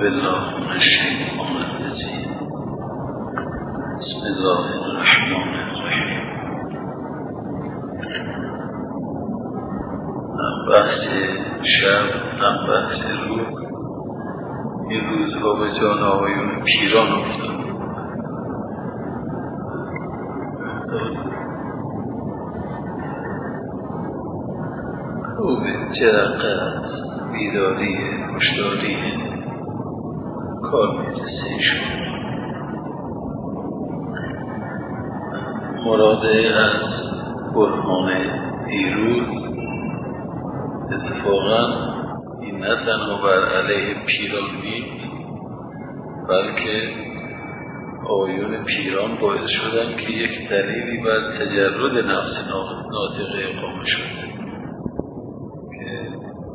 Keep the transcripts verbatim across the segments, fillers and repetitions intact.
بالله من الشیطان الرجیم. بسم الله الرحمن الرحیم. هم بحث شب هم بحث روز این روزها به جان آقایون پیران افتاد. خوبه چقدر بیداری هشداری کار میرسه ایشون. مراده از برهان دیروز اتفاقا این نه تنها بر علیه پیران نیست، بلکه آقایون پیران باعث شدن که یک دلیلی بر تجرد نفس ناطقه اقامه شده که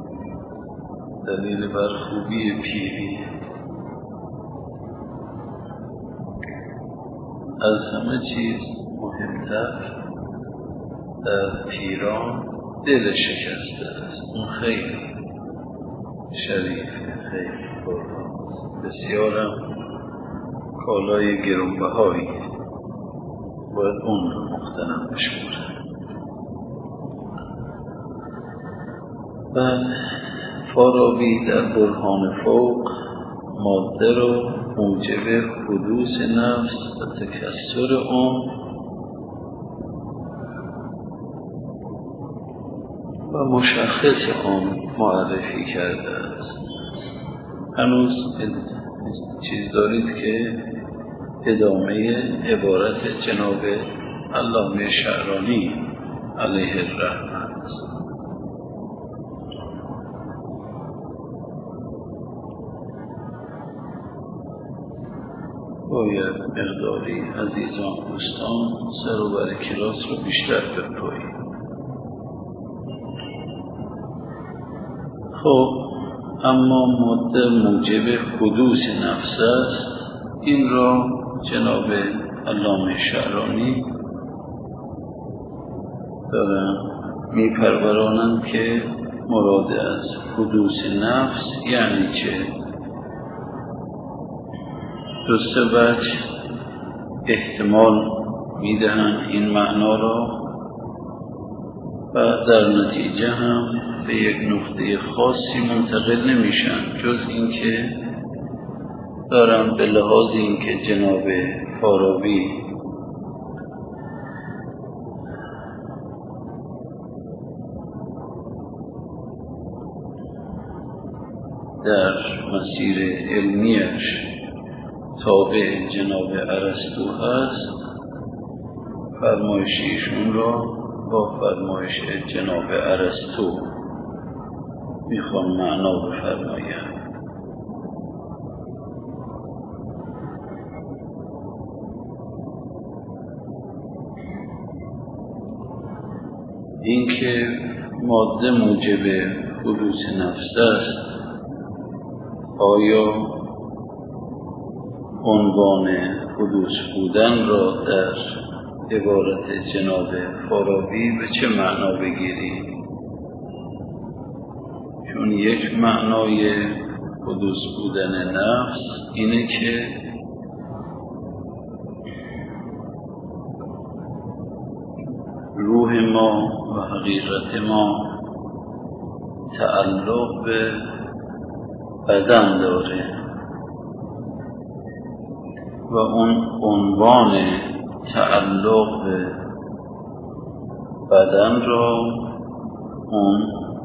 دلیل بر خوبی پیری. از همه چیز مهمتر در پیران دل شکسته است. اون خیلی شریفه، خیلی برهان، بسیارم کالای گرانبهایی، باید اون رو مقتنم بشمارد. بعد فارابی در برهان فوق ماده رو موجب حدوث نفس و تکثر آن و مشخص آن معرفی کرده است. هنوز چیز دارید که ادامه عبارت جناب علامه شعرانی علیه الرحمه است. باید مقداری عزیزان دوستان سر و بر کلاس رو بیشتر بپایید. خب اما ماده موجب حدوث نفس است. این را جناب علامه شعرانی دارن میپرورانند که مراد از حدوث نفس یعنی چه؟ دو سه وجه احتمال میدهند این معنا را و در نتیجه هم به یک نقطه خاصی منتقل نمیشن، جز اینکه دارم به لحاظ اینکه جناب فارابی در مسیر علمیش تابع جناب ارسطو هست، فرمایش ایشون را با فرمایش جناب ارسطو میخوام معنا بفرمایم. این که ماده موجب حدوث نفس است، آیا عنوان حدوث بودن را در عبارت جناب فارابی به چه معنا بگیریم؟ چون یک معنای حدوث بودن نفس اینه که روح ما و حقیقت ما تعلق به بدن داره و اون عنوان تعلق به بدن را اون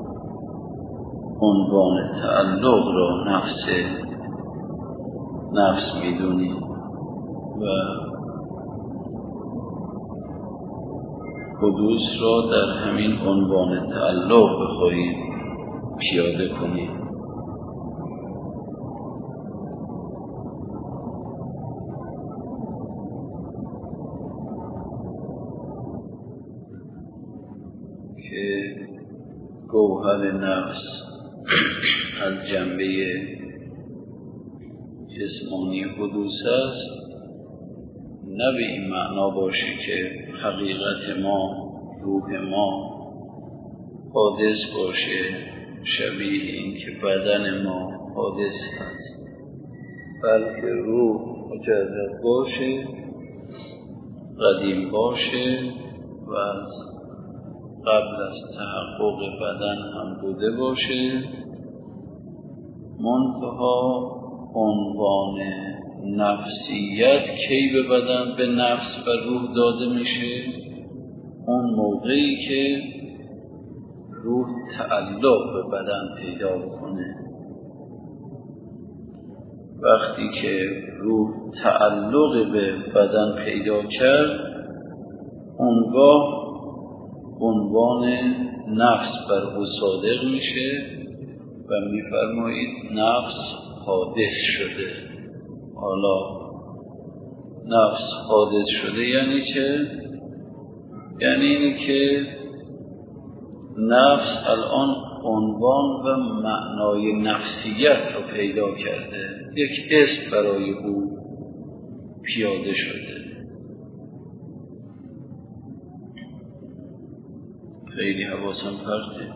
عنوان تعلق را نفس نفس میدونی و حدوث را در همین عنوان تعلق بخواهید پیاده کنید. که گوهر نفس از جنبه جسمانی حدوث است، نه به این معنا باشه که حقیقت ما، روح ما حادث باشه شبیه این که بدن ما حادث هست. بلکه روح مجرد باشه، قدیم باشه و از قبل از تحقق بدن هم بوده باشه، منتها عنوان نفسیت کی به بدن، به نفس و روح داده میشه؟ اون موقعی که روح تعلق به بدن پیدا بکنه. وقتی که روح تعلق به بدن پیدا کرد، اونگاه عنوان نفس بر او صادق میشه و میفرمایید نفس حادث شده. حالا نفس حادث شده یعنی چه؟ یعنی اینی که نفس الان عنوان و معنای نفسیت رو پیدا کرده، یک اسم برای او پیاده شده. خیلی حواسم پرته.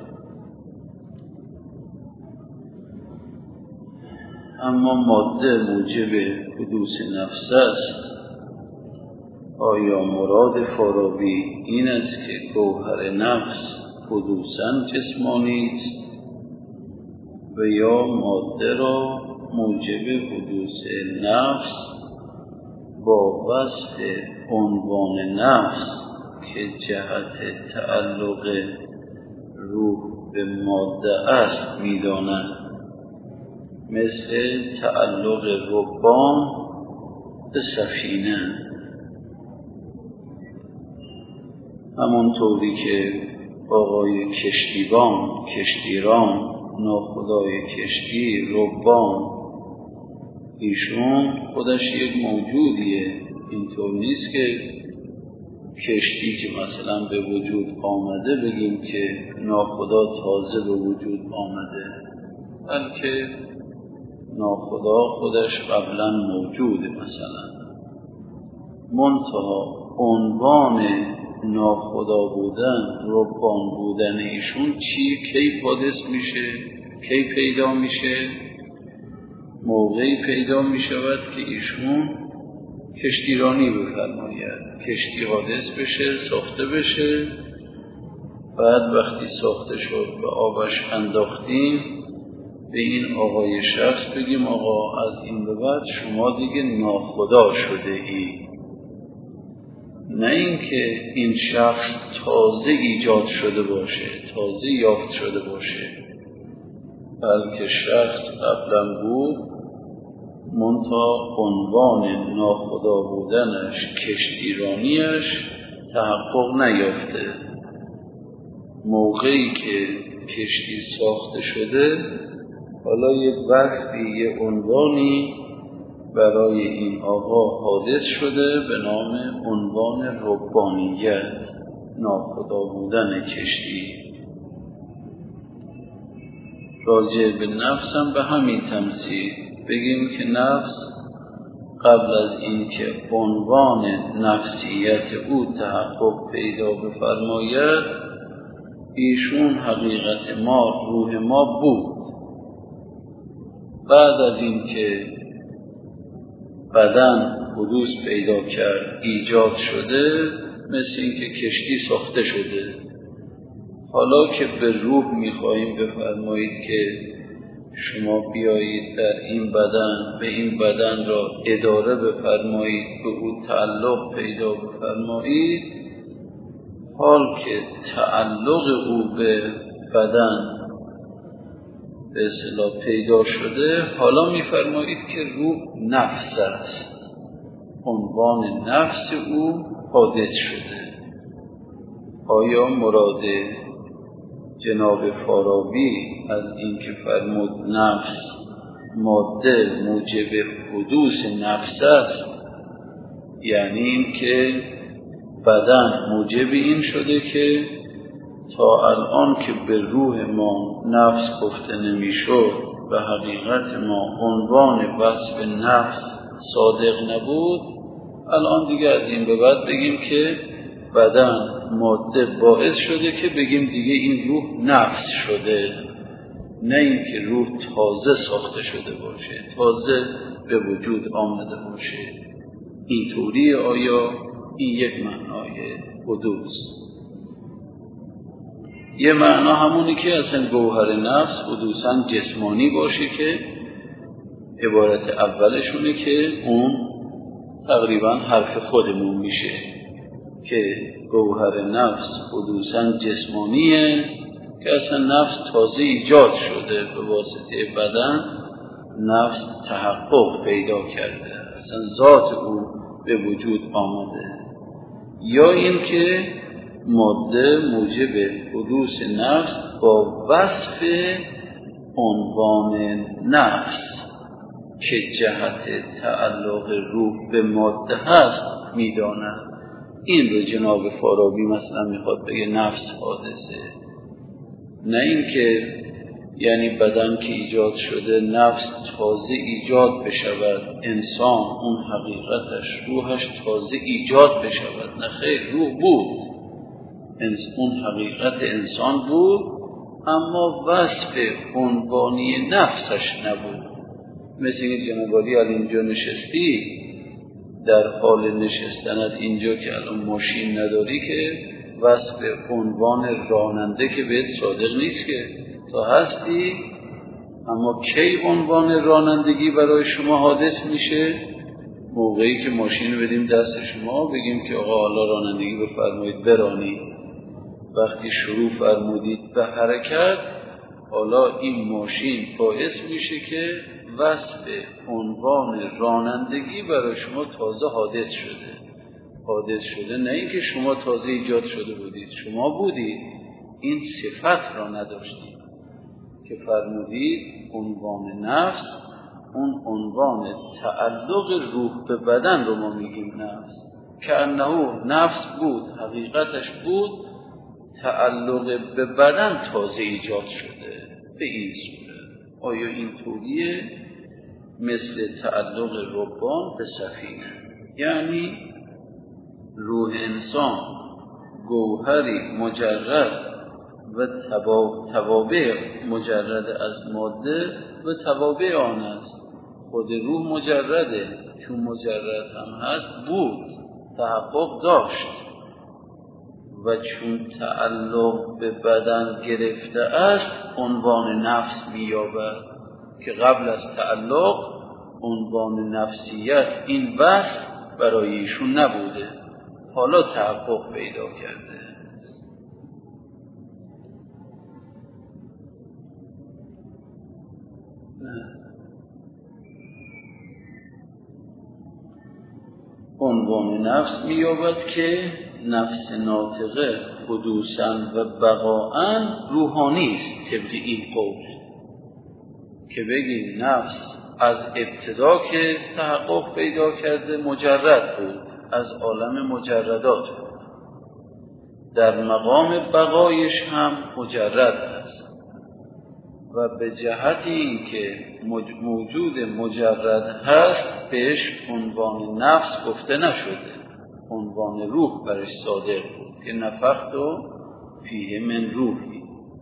اما ماده موجب حدوث نفس است. آیا مراد فارابی این است که گوهر نفس حدوثاً جسمانی است و یا ماده را موجب حدوث نفس با وصف عنوان نفس که جهت تعلق روح به ماده است می‌دانند، مثل تعلق ربان به سفینه، همونطوری که آقای کشتیبان، کشتیران، ناخدای کشتی، ربان، ایشون خودش یک موجودیه. اینطور نیست که کشتی که مثلا به وجود آمده بگیم که ناخدا تازه به وجود آمده، بلکه ناخدا خودش قبلا موجوده. مثلا منتها عنوان ناخدا بودن، ربان بودن ایشون چی؟ کی حادث میشه؟ کی پیدا میشه؟ موقعی پیدا میشود که ایشون کشتیرانی بفرماید، کشتی حادث بشه، ساخته بشه. بعد وقتی ساخته شد به آبش انداختیم، به این آقای شخص بگیم آقا از این به بعد شما دیگه ناخدا شده ای. نه اینکه این شخص تازه ایجاد شده باشه، تازه یافت شده باشه، بلکه شخص قبلا بود، منتها عنوان ناخدا بودنش، کشتیرانیش تحقق نیافته. موقعی که کشتی ساخته شده، حالا یک وقتی یه عنوانی برای این آقا حادث شده به نام عنوان ربانیت، ناخدا بودن کشتی. راجع به نفس هم به همین تمثیل بگیم که نفس قبل از این که عنوان نفسیت او تحقق پیدا بفرماید، ایشون حقیقت ما، روح ما بود. بعد از این که بدن حدوث پیدا کرد، ایجاد شده، مثل این که کشتی ساخته شده. حالا که به روح میخواهیم بفرمایید که شما بیایید در این بدن، به این بدن را اداره بفرمایید، به او تعلق پیدا بفرمایید، حال که تعلق او به بدن به اصطلاح پیدا شده، حالا میفرمایید که روح نفس است، عنوان نفس او حادث شده. آیا مراد جناب فارابی از این که فرمود نفس ماده موجب حدوث نفس است، یعنی این که بدن موجب این شده که تا الان که به روح ما نفس گفته نمیشد و حقیقت ما عنوان وصف نفس صادق نبود، الان دیگه از این به بعد بگیم که بدن ماده باعث شده که بگیم دیگه این روح نفس شده. نه اینکه روح تازه ساخته شده باشه، تازه به وجود آمده باشه. اینطوری آیا این یک معنای حدوث؟ یه معنا همونی که اصلا گوهر نفس حدوثاً جسمانی باشه که عبارت اولشونه که اون تقریبا حرف خودمون میشه که گوهر نفس حدوثاً جسمانیه که اصلا نفس تازه ایجاد شده، به واسطه بدن نفس تحقق پیدا کرده، اصلا ذات او به وجود آمده. یا این که ماده موجب حدوث نفس با وصف عنوان نفس که جهت تعلق روح به ماده هست میداند. این رو جناب فارابی مثلا میخواد بگه نفس حادثه، نه اینکه یعنی بدن که ایجاد شده نفس تازه ایجاد بشود، انسان اون حقیقتش روحش تازه ایجاد بشود. نه خیر، روح بود، اون حقیقت انسان بود، اما وصف عنوانی نفسش نبود. مثل این جناب عالی الان اینجا نشستی، در حال نشستنت اینجا که الان ماشین نداری که وصف عنوان راننده که بهت صادق نیست که تا هستی، اما کی عنوان رانندگی برای شما حادث میشه؟ موقعی که ماشین رو بدیم دست شما بگیم که آقا حالا رانندگی بفرمایید برانید. وقتی شروع فرمودید به حرکت، حالا این ماشین باعث میشه که وصف عنوان رانندگی برای شما تازه حادث شده. حادث شده نه اینکه شما تازه ایجاد شده بودید، شما بودید، این صفت را نداشتید که فرمودید عنوان نفس، اون عنوان تعلق روح به بدن رو ما میگیم نفس، که انه نفس بود، حقیقتش بود، تعلق به بدن تازه ایجاد شده. به این صورت آیا این طوریه؟ مثل تعلق ربان به سفینه، یعنی روح انسان گوهری مجرد و توابع مجرد از ماده و توابع آن است. خود روح مجرده، چون مجرد هم هست بود، تحقق داشت، و چون تعلق به بدن گرفته است عنوان نفس می‌یابد که قبل از تعلق عنوان نفسیت این وصف برای ایشون نبوده، حالا تحقق پیدا کرده. عنوان نفس می‌یابد که نفس ناطقه حدوثاً و بقاءً روحانی است. طبق این قول که بگیم نفس از ابتدا که تحقق پیدا کرده مجرد بود، از عالم مجردات بود، در مقام بقایش هم مجرد است، و به جهت این که موجود مجرد هست بهش عنوان نفس گفته نشده، عنوان روح برش صادق بود که نفخت و فیه من روحی،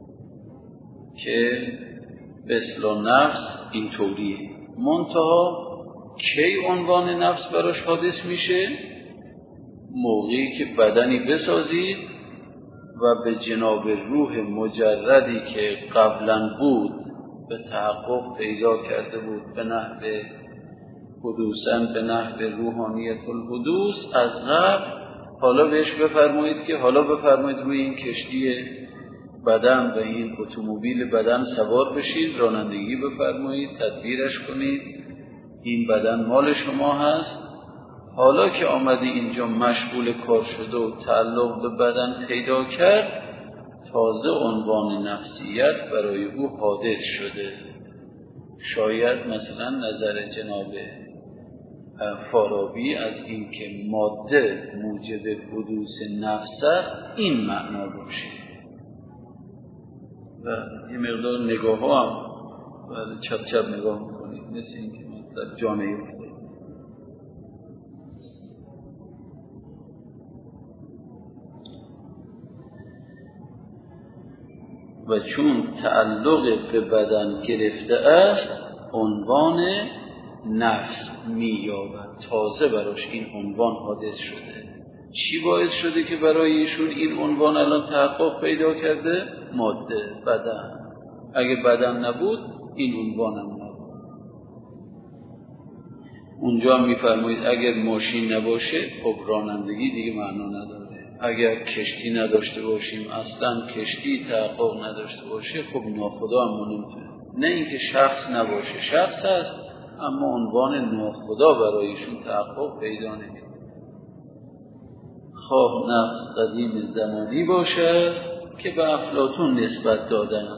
که به اصطلاح نفس این طوریه. منتها کی عنوان نفس براش حادث میشه؟ موقعی که بدنی بسازید و به جناب روح مجردی که قبلا بود به تحقق پیدا کرده بود به نحو حدوثاً به نحو روحانیت الحدوث از قبل، حالا بهش بفرمایید که حالا بفرمایید روی این کشتی بدن و این اتومبیل بدن سوار بشید، رانندگی بفرمایید، تدبیرش کنید، این بدن مال شما هست. حالا که آمدی اینجا مشغول کار شده و تعلق به بدن پیدا کرد، تازه عنوان نفسیت برای او حادث شده. شاید مثلا نظر جناب فارابی از این که ماده موجب حدوث نفس است این معنا باشه. و یه مقدار نگاه ها هم چپ چپ نگاه میکنید، مثل این که در جامعه افتاد. و چون تعلق به بدن گرفته است عنوان نفس می‌یابد. تازه براش این عنوان حادث شده. چی باعث شده که برای ایشون این عنوان الان تحقق پیدا کرده؟ ماده، بدن. اگه بدن نبود این عنوان هم نبود. اونجا هم میفرمایید اگر ماشین نباشه خب رانندگی دیگه معنا نداره. اگر کشتی نداشته باشیم، اصلا کشتی تحقق نداشته باشه، خب ناخدا هم نمیتونه. نه اینکه شخص نباشه، شخص هست اما عنوان ناخدا برایشون تحقق پیدا نمیکنه. خواه نفس قدیم زمانی باشد که به افلاطون نسبت دادن.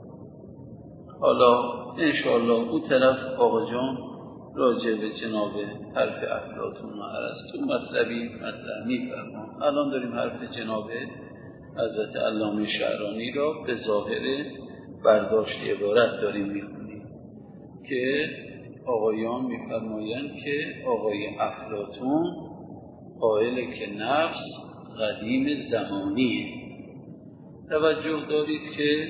حالا انشاءالله اون طرف آقا جان راجع به جناب حرف افلاطون و ارسطو مطلبی مطرح می‌فرمایند. الان داریم حرف جناب حضرت علامه شعرانی را به ظاهر برداشت عبارت داریم می‌خونیم که آقایان می‌فرمایند که آقای افلاطون قائل که نفس قدیم زمانیه. توجه دارید که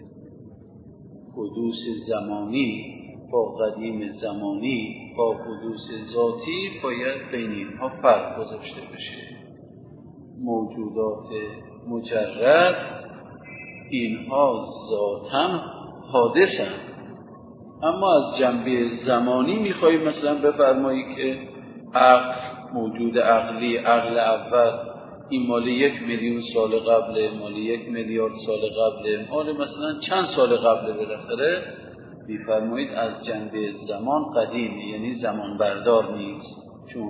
حدوث زمانی با قدیم زمانی با حدوث ذاتی باید بین اینها فرق گذاشته بشه. موجودات مجرد اینها ذاتاً حادثن، اما از جنبه زمانی میخوایی مثلا بفرمایی که عقل، موجود عقلی، عقل اول این مال یک میلیون سال قبله، مال یک میلیارد سال قبله، مال مثلا چند سال قبله، بالاخره میفرمایید از جنبه زمان قدیمه، یعنی زمان بردار نیست، چون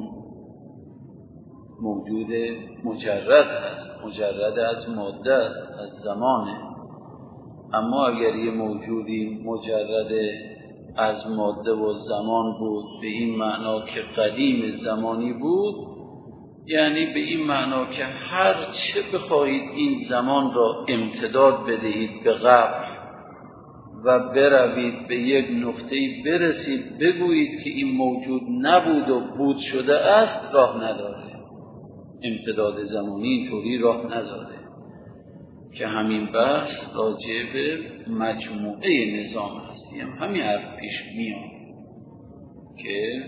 موجود مجرد هست، مجرد از ماده است، از زمانه. اما اگر یه موجودی مجرد از ماده و زمان بود به این معنا که قدیم زمانی بود، یعنی به این معنا که هر چه بخواهید این زمان را امتداد بدهید به قبل و بروید به یک نقطه‌ای برسید بگویید که این موجود نبود و بود شده است، راه نداره. امتداد زمانی اینطوری راه نداره که همین بحث راجع به مجموعه نظام هستی هم همین حرف پیش میاد که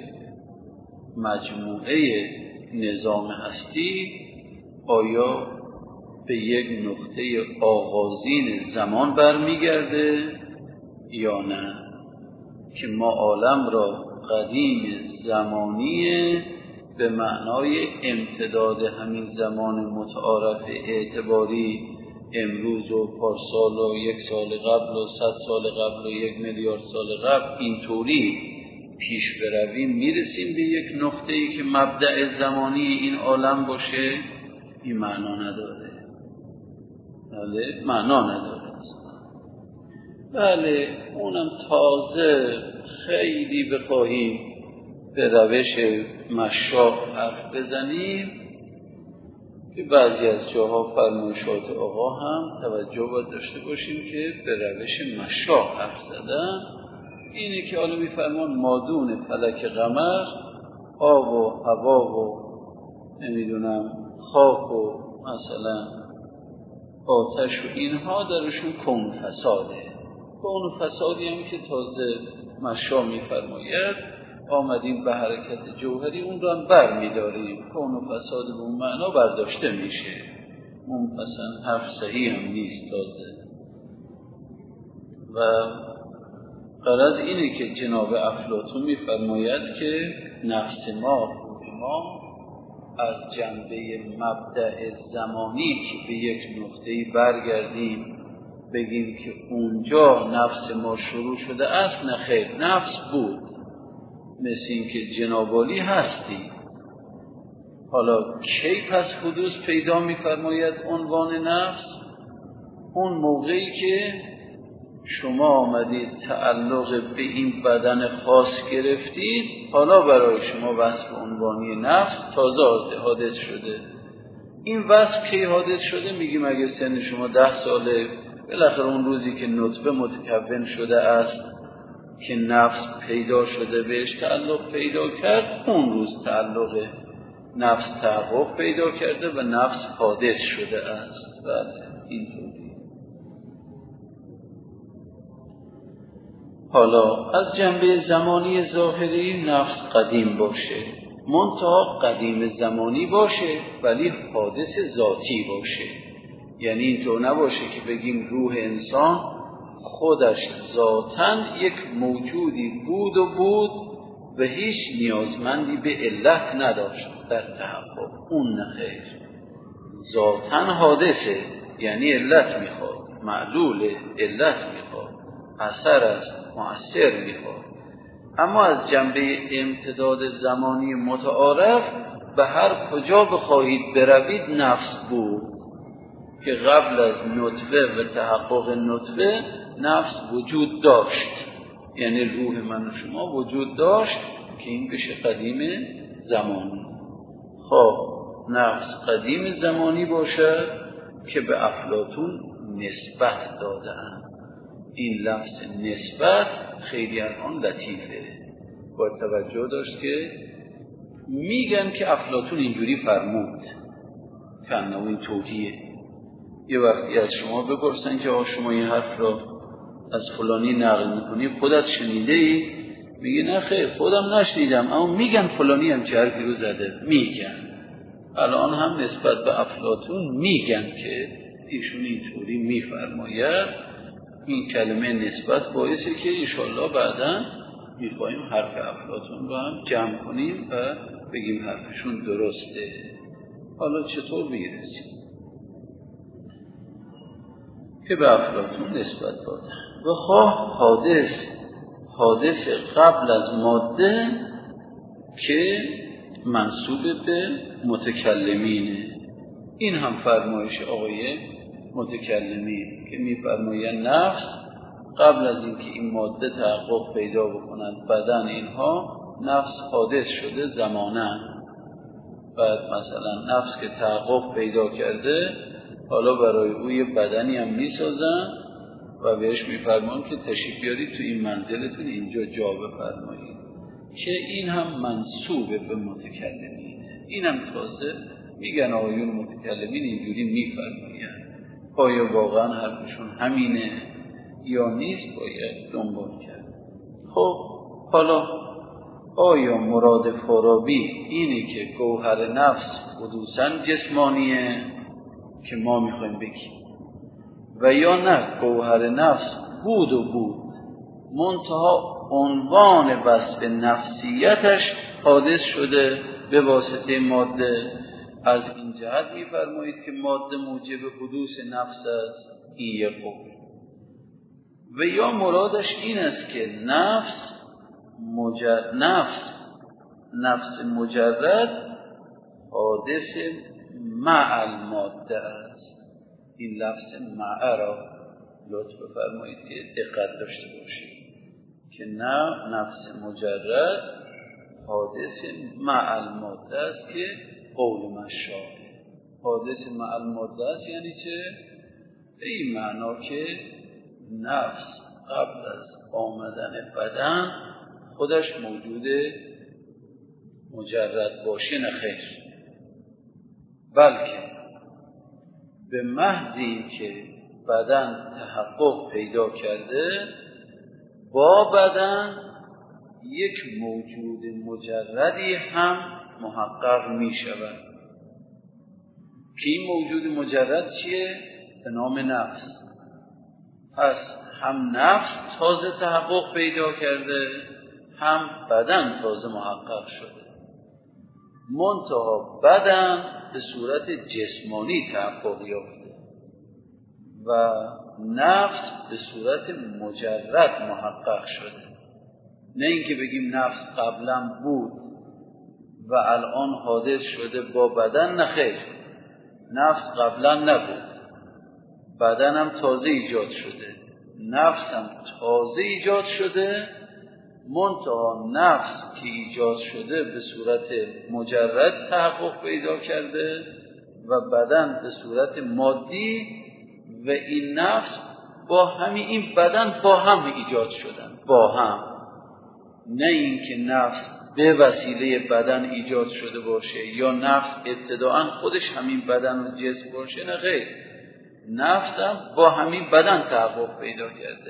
مجموعه نظام هستی آیا به یک نقطه آغازین زمان برمیگرده یا نه، که ما عالم را قدیم زمانی به معنای امتداد همین زمان متعارف اعتباری امروز و پارسال و یک سال قبل و صد سال قبل و یک میلیارد سال قبل اینطوری پیش برویم میرسیم به یک نقطه‌ای که مبدأ زمانی این عالم باشه، این معنا نداره. بله معنا نداره. بله اونم تازه خیلی بخواهیم به روش مشاق حرف بزنیم که بعضی از جاها فرمایشات آقا هم توجه باید داشته باشیم که به روش مشاق حرف زدن اینه که حالا میفرمان مادون فلک قمر، آب و هوا و نمیدونم خاک و مثلا آتش و اینها درشون کون فساده. کون و فسادی هم که تازه مشا میفرماید آمدیم به حرکت جوهری اون رو هم بر میداریم. کون و فساد به اون معنا برداشته میشه، اون مثلا حرف صحیح هم نیست تازه. و غرض اینه که جناب افلاطون میفرماید که نفس ما روح ما از جنبه مبدأ زمانی که به یک نقطه‌ای برگردیم بگیم که اونجا نفس ما شروع شده است، نه خیر، نفس بود، مثل این که جنابالی هستی. حالا کی پس حدوث پیدا میفرماید عنوان نفس؟ اون موقعی که شما آمدید تعلق به این بدن خاص گرفتید، حالا برای شما وصف عنوانی نفس تازه حادث شده. این وصف کی حادث شده؟ میگیم اگه سن شما ده ساله، بالاخره اون روزی که نطفه متکون شده است که نفس پیدا شده بهش تعلق پیدا کرد، اون روز تعلق نفس تحقق پیدا کرده و نفس حادث شده است. بله اینطوری. حالا از جنبه زمانی ظاهری نفس قدیم باشه، منتها قدیم زمانی باشه ولی حادث ذاتی باشه. یعنی اینطور نباشه که بگیم روح انسان خودش ذاتاً یک موجودی بود و بود و هیچ نیازمندی به علت نداشت در تحقق. اون نه خیر، ذاتاً حادثه، یعنی علت میخواد، معلول علت میخواد، اثر است، مؤثر میخواد. اما از جنبه امتداد زمانی متعارف به هر کجا بخواهید بروید نفس بود که قبل از نطفه و تحقق نطفه نفس وجود داشت، یعنی روح من و شما وجود داشت که این بشه قدیم زمانی. خب نفس قدیم زمانی باشد که به افلاطون نسبت دادن. این لفظ نسبت خیلی الان لطیفه، با توجه داشت که میگن که افلاطون اینجوری فرمود، کنه این توجیه. یه وقتی از شما بپرسن که آقا شما این حرف را از فلانی نقل میکنی، خودت شنیده ای؟ میگه نه خیر خودم نشنیدم، اما میگن فلانی هم چه حرفی رو زده. میگن الان هم نسبت به افلاطون میگن که ایشون اینطوری میفرماید. این کلمه نسبت باعثه که انشاءالله بعدا میخواییم حرف افلاطون رو هم جمع کنیم و بگیم حرفشون درسته. حالا چطور میرسیم که به افلاطون نسبت دادن؟ و خواه حادث حادث قبل از ماده که منسوب به متکلمینه. این هم فرمایش آقای متکلمین که میفرمایند نفس قبل از اینکه این ماده تحقق پیدا بکنند بدن اینها، نفس حادث شده زمانن. بعد مثلا نفس که تحقق پیدا کرده حالا برای او یه بدنی هم میسازن و بهش میفرمان که تشریف بیارید تو این منزلتون اینجا جا بفرمایید، که این هم منسوب به متکلمین. این هم تازه میگن آقایون متکلمین اینجوری میفرمایند. آیا واقعا حرفشون همینه یا نیست باید دنبال کرد. خب حالا آیا مراد فارابی اینه که گوهر نفس حدوثاً جسمانیه که ما میخوایم بگیم، و یا نه گوهر نفس بود و بود منتها عنوان وصف نفسیتش حادث شده به واسطه ماده؟ از این جهت می‌فرمایید که ماده موجب حدوث نفس است. این یک قول. و یا مرادش این است که نفس مجرد نفس نفس مجرد حادث مع الماده است. این لفظ مع را لطف بفرمایید که دقت داشته باشید که نه نفس مجرد حادث مع الماده است که قول مشاه. حادث مع الماده است یعنی چه؟ به این معنا که نفس قبل از آمدن بدن خودش موجود مجرد باشه نه خیر، بلکه به محض این که بدن تحقق پیدا کرده با بدن یک موجود مجردی هم محقق می شود که این موجود مجرد چیه؟ به نام نفس. پس هم نفس تازه تحقق پیدا کرده هم بدن تازه محقق شده، منتها بدن به صورت جسمانی تحقق یافته و نفس به صورت مجرد محقق شده. نه اینکه بگیم نفس قبلا بود و الان حادث شده با بدن، نه خیر، نفس قبلا نبود، بدن هم تازه ایجاد شده، نفس هم تازه ایجاد شده، منتها نفس که ایجاد شده به صورت مجرد تحقق پیدا کرده و بدن به صورت مادی، و این نفس با همین این بدن با هم ایجاد شدن، با هم. نه اینکه نفس به وسیله بدن ایجاد شده باشه یا نفس ابتداءً خودش همین بدن و جسم باشه، نه خیر، نفس هم با همین بدن تحقق پیدا کرده.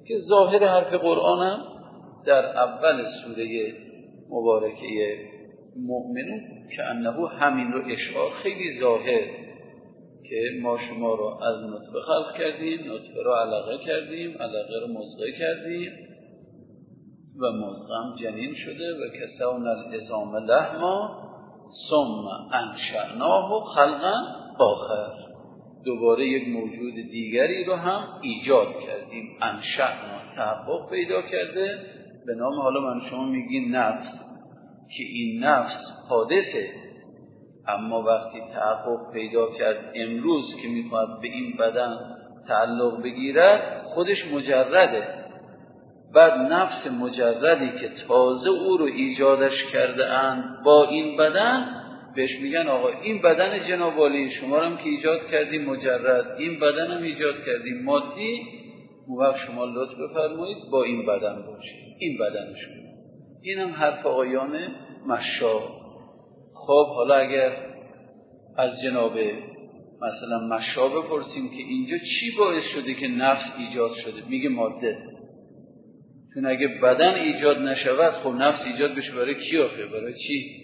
که ظاهر حرف قرآن هم در اول سوره مبارکه مؤمنون که انه همین رو اشعار خیلی ظاهر که ما شما رو از نطفه خلق کردیم، نطفه رو علقه کردیم، علقه رو مضغه کردیم و مضغه هم جنین شده و کسونا العظام لحما ثم انشأناه خلقا آخر، دوباره یک موجود دیگری رو هم ایجاد کردیم. انشأنا تحقق پیدا کرده به نام، حالا من شما میگین نفس، که این نفس حادثه، اما وقتی تحقق پیدا کرد امروز که میخواد به این بدن تعلق بگیرد خودش مجرده. بعد نفس مجردی که تازه او رو ایجادش کرده اند با این بدن بهش میگن آقا این بدن جناب عالی شما رو هم که ایجاد کردیم مجرد، این بدن هم ایجاد کردیم مادی، اون وقت شما لطف بفرمایید با این بدن باشید، این بدن شما. این هم حرف آقایان مشا. خب حالا اگر از جناب مثلا مشا بپرسیم که اینجا چی باعث شده که نفس ایجاد شده، میگه ماده. چون اگه بدن ایجاد نشود خب نفس ایجاد بشه برای کی آخه؟ برای چی؟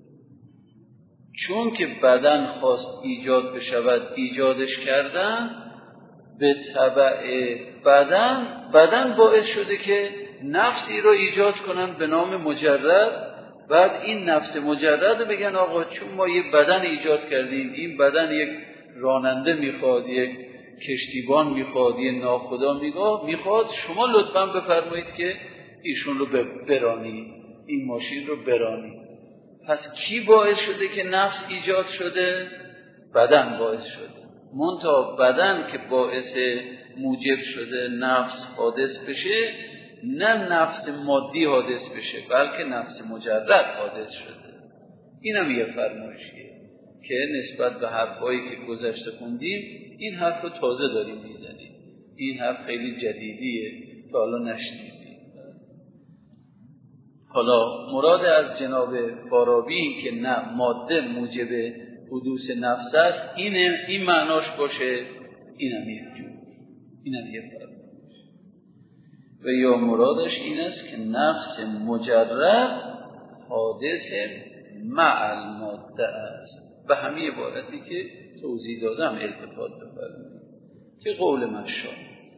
چون که بدن خواست ایجاد بشود ایجادش کردن، به تبع بدن بدن باعث شده که نفسی رو ایجاد کنن به نام مجرد. بعد این نفس مجرد رو بگن آقا چون ما یه بدن ایجاد کردیم، این بدن یک راننده میخواد، یک کشتیبان میخواد، یه ناخدا میخواد، شما لطفاً بفرمایید که ایشون رو برانی، این ماشین رو برانی. پس کی باعث شده که نفس ایجاد شده؟ بدن باعث شده. منتها بدن که باعث موجب شده نفس حادث بشه، نه نفس مادی حادث بشه بلکه نفس مجرد حادث شده. این هم یه فرمایشیه که نسبت به حرفایی که گذشته خوندیم این حرف رو تازه داریم میزنیم. این حرف خیلی جدیدیه که حالا نشنیدیم. حالا مراد از جناب فارابی که نه ماده موجب حدوث نفس است، اینه این معناش باشه، اینم یک جور، اینم یک فرمایش. و یا مرادش این است که نفس مجرد حادث مع الماده است. به همین عبارتی که توضیح دادم التفات بفرمایید که قول مشا.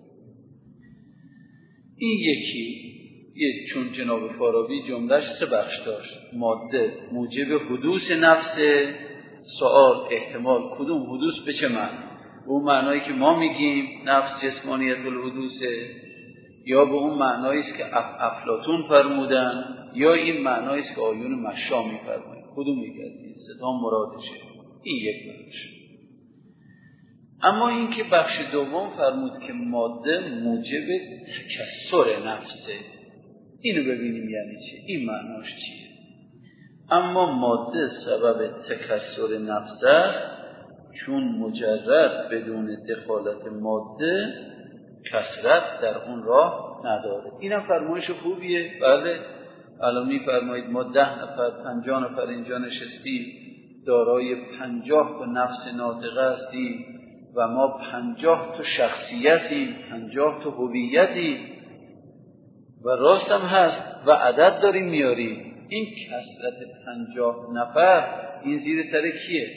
این یکی یه چون جناب فارابی جملهش سه بخش داشت. ماده موجب حدوث نفس، سوال احتمال کدوم حدوث به چه معنی؟ به اون معنایی که ما میگیم نفس جسمانیت الحدوثه، یا به اون معنایی است که افلاطون فرمودن، یا این معنایی است که آیون مشا میفرمایند. کدوم میگه؟ این سه تا مرادشه. این یک بخش. اما این که بخش دوم فرمود که ماده موجب تکثر نفسه، اینو ببینیم یعنی چه، این معناش چیه. اما ماده سبب تکثر نفسه چون مجرد بدون دخالت ماده کثرت در اون راه نداره. اینم فرمایش خوبیه. بله الان میفرمایید ما ده نفر پنجاه نفر اینجا نشستیم دارای پنجاه تا نفس ناطقه هستیم و ما پنجاه تا شخصیتیم، پنجاه تا هویتیم و راست هم هست و عدد داریم میاریم. این کثرت پنجاه نفر این زیر سر کیه؟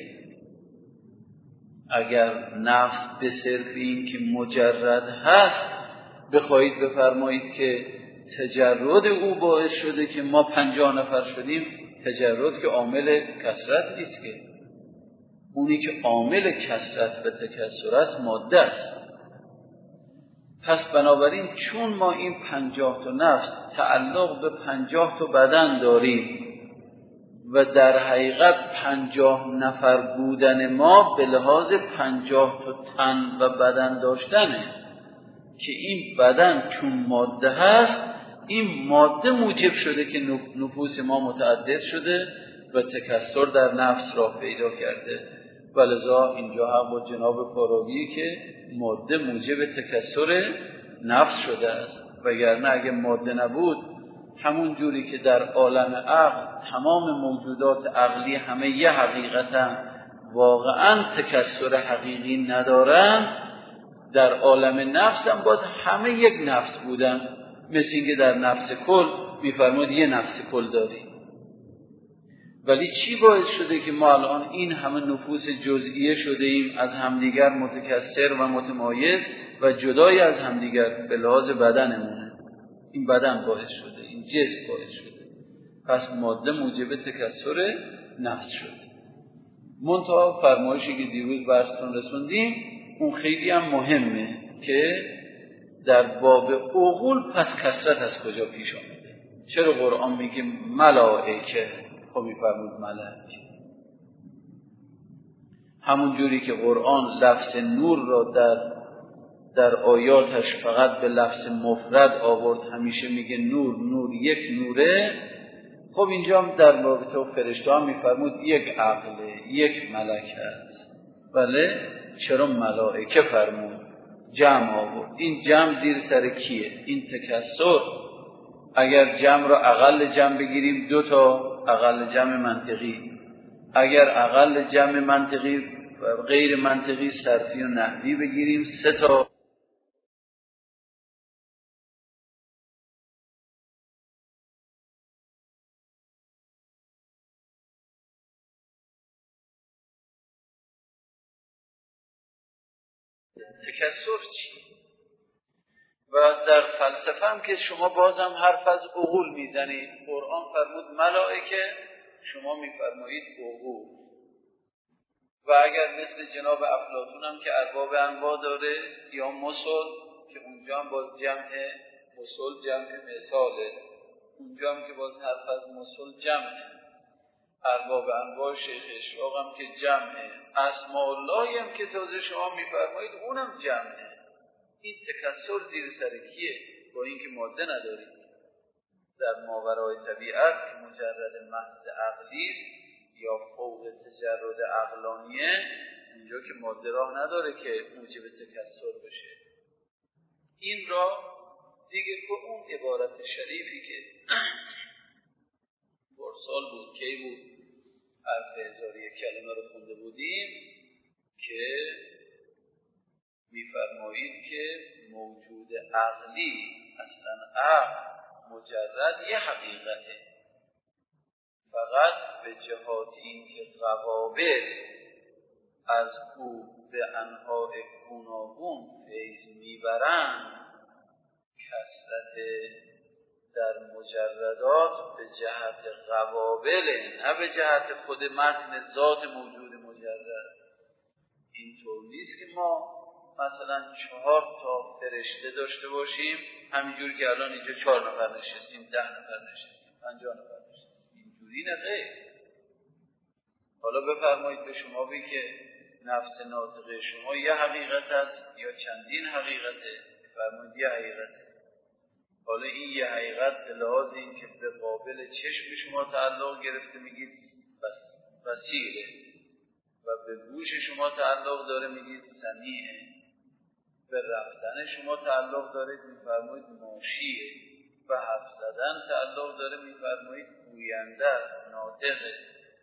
اگر نفس به صرف این که مجرد هست بخواهید بفرمایید که تجرد او باعث شده که ما پنجاه نفر شدیم، تجرد که عامل کثرت نیست، که اونی که عامل کثرت و تکثر است ماده است. پس بنابراین چون ما این پنجاه تا نفس تعلق به پنجاه تا بدن داریم و در حقیقت پنجاه نفر بودن ما به لحاظ پنجاه تا تن و بدن داشتنه، که این بدن چون ماده هست، این ماده موجب شده که نفوس ما متعدد شده و تکثر در نفس را پیدا کرده. ولذا اینجا هم با جناب فارابی که ماده موجب تکثر نفس شده است. وگرنه اگه ماده نبود، همون جوری که در عالم عقل تمام موجودات عقلی همه یه حقیقتن، واقعا تکثر حقیقی ندارن، در عالم نفس هم باز همه یک نفس بودن، مثل اینکه در نفس کل میفرماد یه نفس کل داری. ولی چی باعث شده که ما الان این همه نفوس جزئیه شده ایم، از همدیگر متکثر و متمایز و جدای از همدیگر به لحاظ بدنمونه؟ این بدن باعث شده، این جسم باعث شده. پس ماده موجب تکثر نفس شده. منتها فرمایشی که دیروز برستون رسوندیم اون خیلی هم مهمه که در باب عقول پس کثرت از کجا پیش آمده. چرا قرآن میگه ملائکه؟ خب میفرمود ملک. همون جوری که قرآن لفظ نور را در در آیاتش فقط به لفظ مفرد آورد، همیشه میگه نور نور یک نوره. خب اینجا هم در رابطه با فرشته ها میفرمود یک عقله، یک ملک هست. بله، چرا ملائکه فرمود؟ جمع آورد. این جمع زیر سر کیه؟ این تکثر. اگر جمع را اقل جمع بگیریم دو تا اقل جمع منطقی، اگر اقل جمع منطقی و غیر منطقی صرفی و نحوی بگیریم سه تا. تکثر چی؟ و در فلسفه هم که شما بازم حرف از عقول میزنید. قرآن فرمود ملائکه، شما میفرمایید عقول. و اگر مثل جناب افلاطون هم که ارباب انواع داره، یا مسل که اونجا هم باز جمع مسل جمع مثاله، اونجا هم که باز حرف از مسل جمعه. ارباب انواع شیخ اشراق هم که جمعه. اسماء الله هم که تازه شما میفرمایید اونم جمعه. این تکثر زیر سر کیه؟ با اینکه ماده ندارید. در ماورای طبیعت که مجرد محض عقلی است یا فوق تجرد عقلانیه، اونجا که ماده راه نداره که موجب تکثر بشه. این را دیگه به اون عبارت شریفی که برسال بود، کی بود؟ الف هزار یک کلمه رو خونده بودیم که میفرمایید که موجود عقلی، اصلا عقل مجرد یه حقیقته، فقط به جهات این که قوابل از او به انواع گوناگون فیض میبرند، کثرت در مجردات به جهت قوابل، نه به جهت خود متن ذات موجود مجرد. اینطور نیست که ما مثلا چهار تا فرشته داشته باشیم، همینجور که الان اینجا چهار نفر نشستیم، ده نفر نشستیم، پنجاه نفر نشستیم. اینجوری نه غیر. حالا بفرمایید به شما بی که نفس ناطقه شما یه حقیقت است یا چندین حقیقته؟ بفرمایید یه حقیقته. حالا این یه حقیقت به لحاظ این که به قابل چشم شما تعلق گرفته میگید بصیره، و به گوش شما تعلق داره میگید سمیعه، به رفتن شما تعلق داره میفرمایید ماشیه، و حرف زدن تعلق داره میفرمایید گوینده، ناطقه،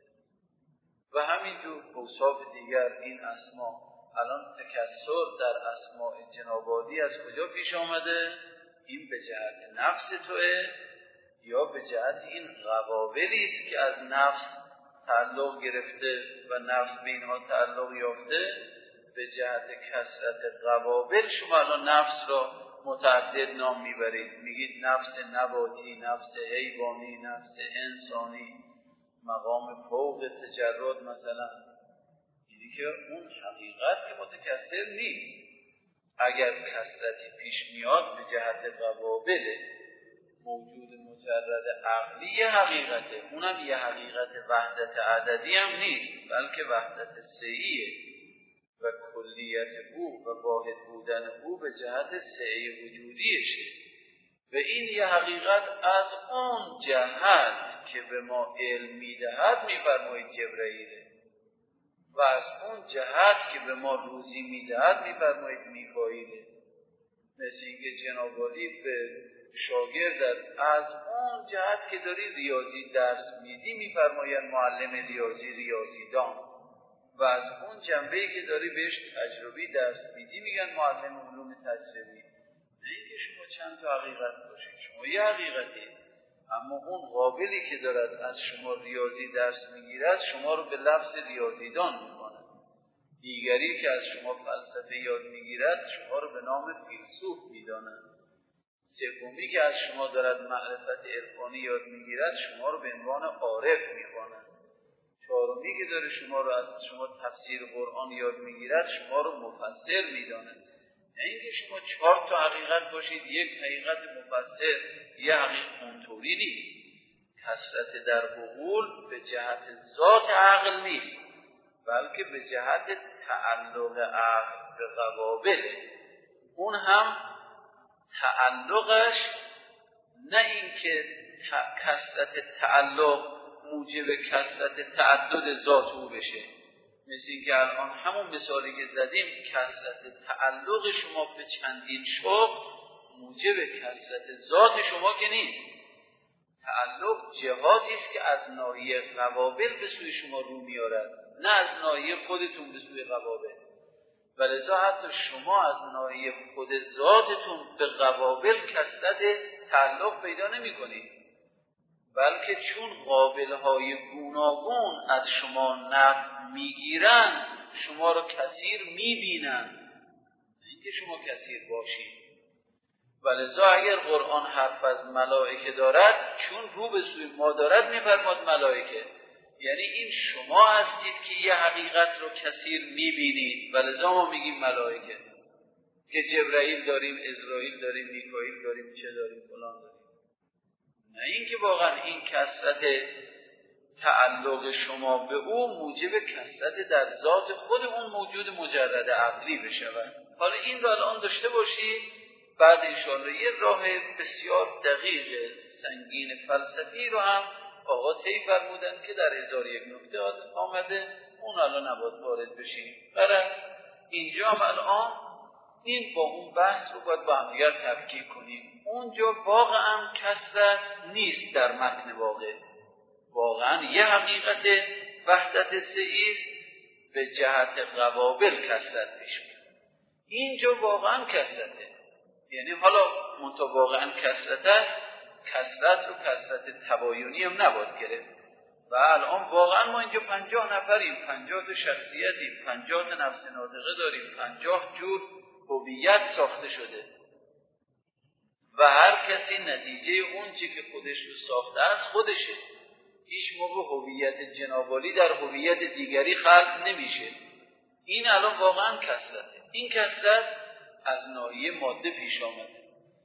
و همینجور اوصاف دیگر. این اسما الان تکثر در اسماء جنابالی از کجا پیش آمده؟ این به جهت نفس توئه یا به جهت این قوابلی است که از نفس تعلق گرفته و نفس به اینها تعلق یافته؟ به جهت کثرت قوابل شما الان نفس را متعدد نام میبرید، میگید نفس نباتی، نفس حیوانی، نفس انسانی، مقام فوق تجرد مثلا. یعنی که اون حقیقت که متکثر نیست. اگر کثرتی پیش میاد به جهت قوابل موجود مجرد عقلی یه حقیقته، اونم یه حقیقت وحدت عددی هم نیست، بلکه وحدت سعیه و کلیت او و واحد بودن او به جهت سعی وجودیشه. و این یه حقیقت از اون جهت که به ما علم میدهد میفرمایید جبرئیله، و از اون جهت که به ما روزی میدهد میفرمایید میکائیله. مثل اینکه جناب عالی به شاگرد از اون جهت که داری ریاضی درس میدی میفرماید معلم ریاضی ریاضیدان، و از اون جنبه‌ای که داری بهش تجربی درس میدی میگن معلم علوم تجربی. نه اینکه شما چند تا حقیقت باشید، شما یه حقیقتی، اما اون قابلی که دارد از شما ریاضی درس میگیرد شما رو به لفظ ریاضیدان میکنه. دیگری که از شما فلسفه یاد میگیرد شما رو به نام فیلسوف میداند. سومی که از شما دارد معرفت عرفانی یاد میگیرد شما رو به عنوان عارف میخواند. چهارمی که داره شما رو از شما تفسیر قرآن یاد میگیرد شما رو مفسر میداند. نه اینکه شما چهار تا حقیقت باشید، یک حقیقت مفسر، یه حقیقت اونطوری نیست. کثرت در عقول به جهت ذات عقل نیست، بلکه به جهت تعلق عقل به قوابل. اون هم تعلقش نه اینکه کثرت تعلق موجب کثرت تعدد ذات او بشه، مثل اینکه الان همون مثالی که زدیم کثرت تعلق شما به چندین شغل موجب کثرت ذات شما که نیست. تعلق جهادی است که از ناحیه قوابل به سوی شما رو میارد، نه از ناحیه خودتون به سوی قوابل. ولذا حتی شما از ناحیه خود ذاتتون به قوابل کثرت تعلق پیدا نمی کنید، بلکه چون قابل‌های گوناگون از شما نفع میگیرن شما رو کثیر میبینن، اینکه شما کثیر باشید. ولذا اگر قرآن حرف از ملائکه دارد، چون رو به سوی ما دارد میفرماد ملائکه، یعنی این شما هستید که یه حقیقت رو کثیر میبینید. ولذا ما میگیم ملائکه، که جبرائیل داریم، اسرائیل داریم، میکائیل داریم، چه داریم، فلان داریم. نه اینکه واقعا این کثرت تعلق شما به او موجب کثرت در ذات خود اون موجود مجرد عقلی بشود. حالا این رو الان داشته باشید، بعد انشاءالله یه راه بسیار دقیق سنگین فلسفی رو هم آقا طی فرمودن که در هزار یک نکته آمده، اون الان نباید وارد بشیم. برای اینجا هم الان این با اون بحث رو باید با همدیگر تفکیک کنیم. اونجا واقعا کثرت نیست در متن واقع، واقعا یه حقیقت وحدت سه‌ایست به جهت قوابل کثرت پیش میاد. اینجا واقعا کثرته، یعنی حالا منتها واقعا کثرت است، کثرت رو کثرت تباینی هم نباید گرفت. و الان واقعا ما اینجا پنجاه نفریم، پنجاه تا شخصیتیم، پنجاه تا نفس ناطقه داریم، پنجاه جور هویت ساخته شده و هر کسی نتیجه اون چی که خودش رو ساخته است خودشه. هیچ موقع هویت جنابالی در هویت دیگری خلق نمیشه. این الان واقعا کثرته. این کثرت از ناحیه ماده پیش آمده.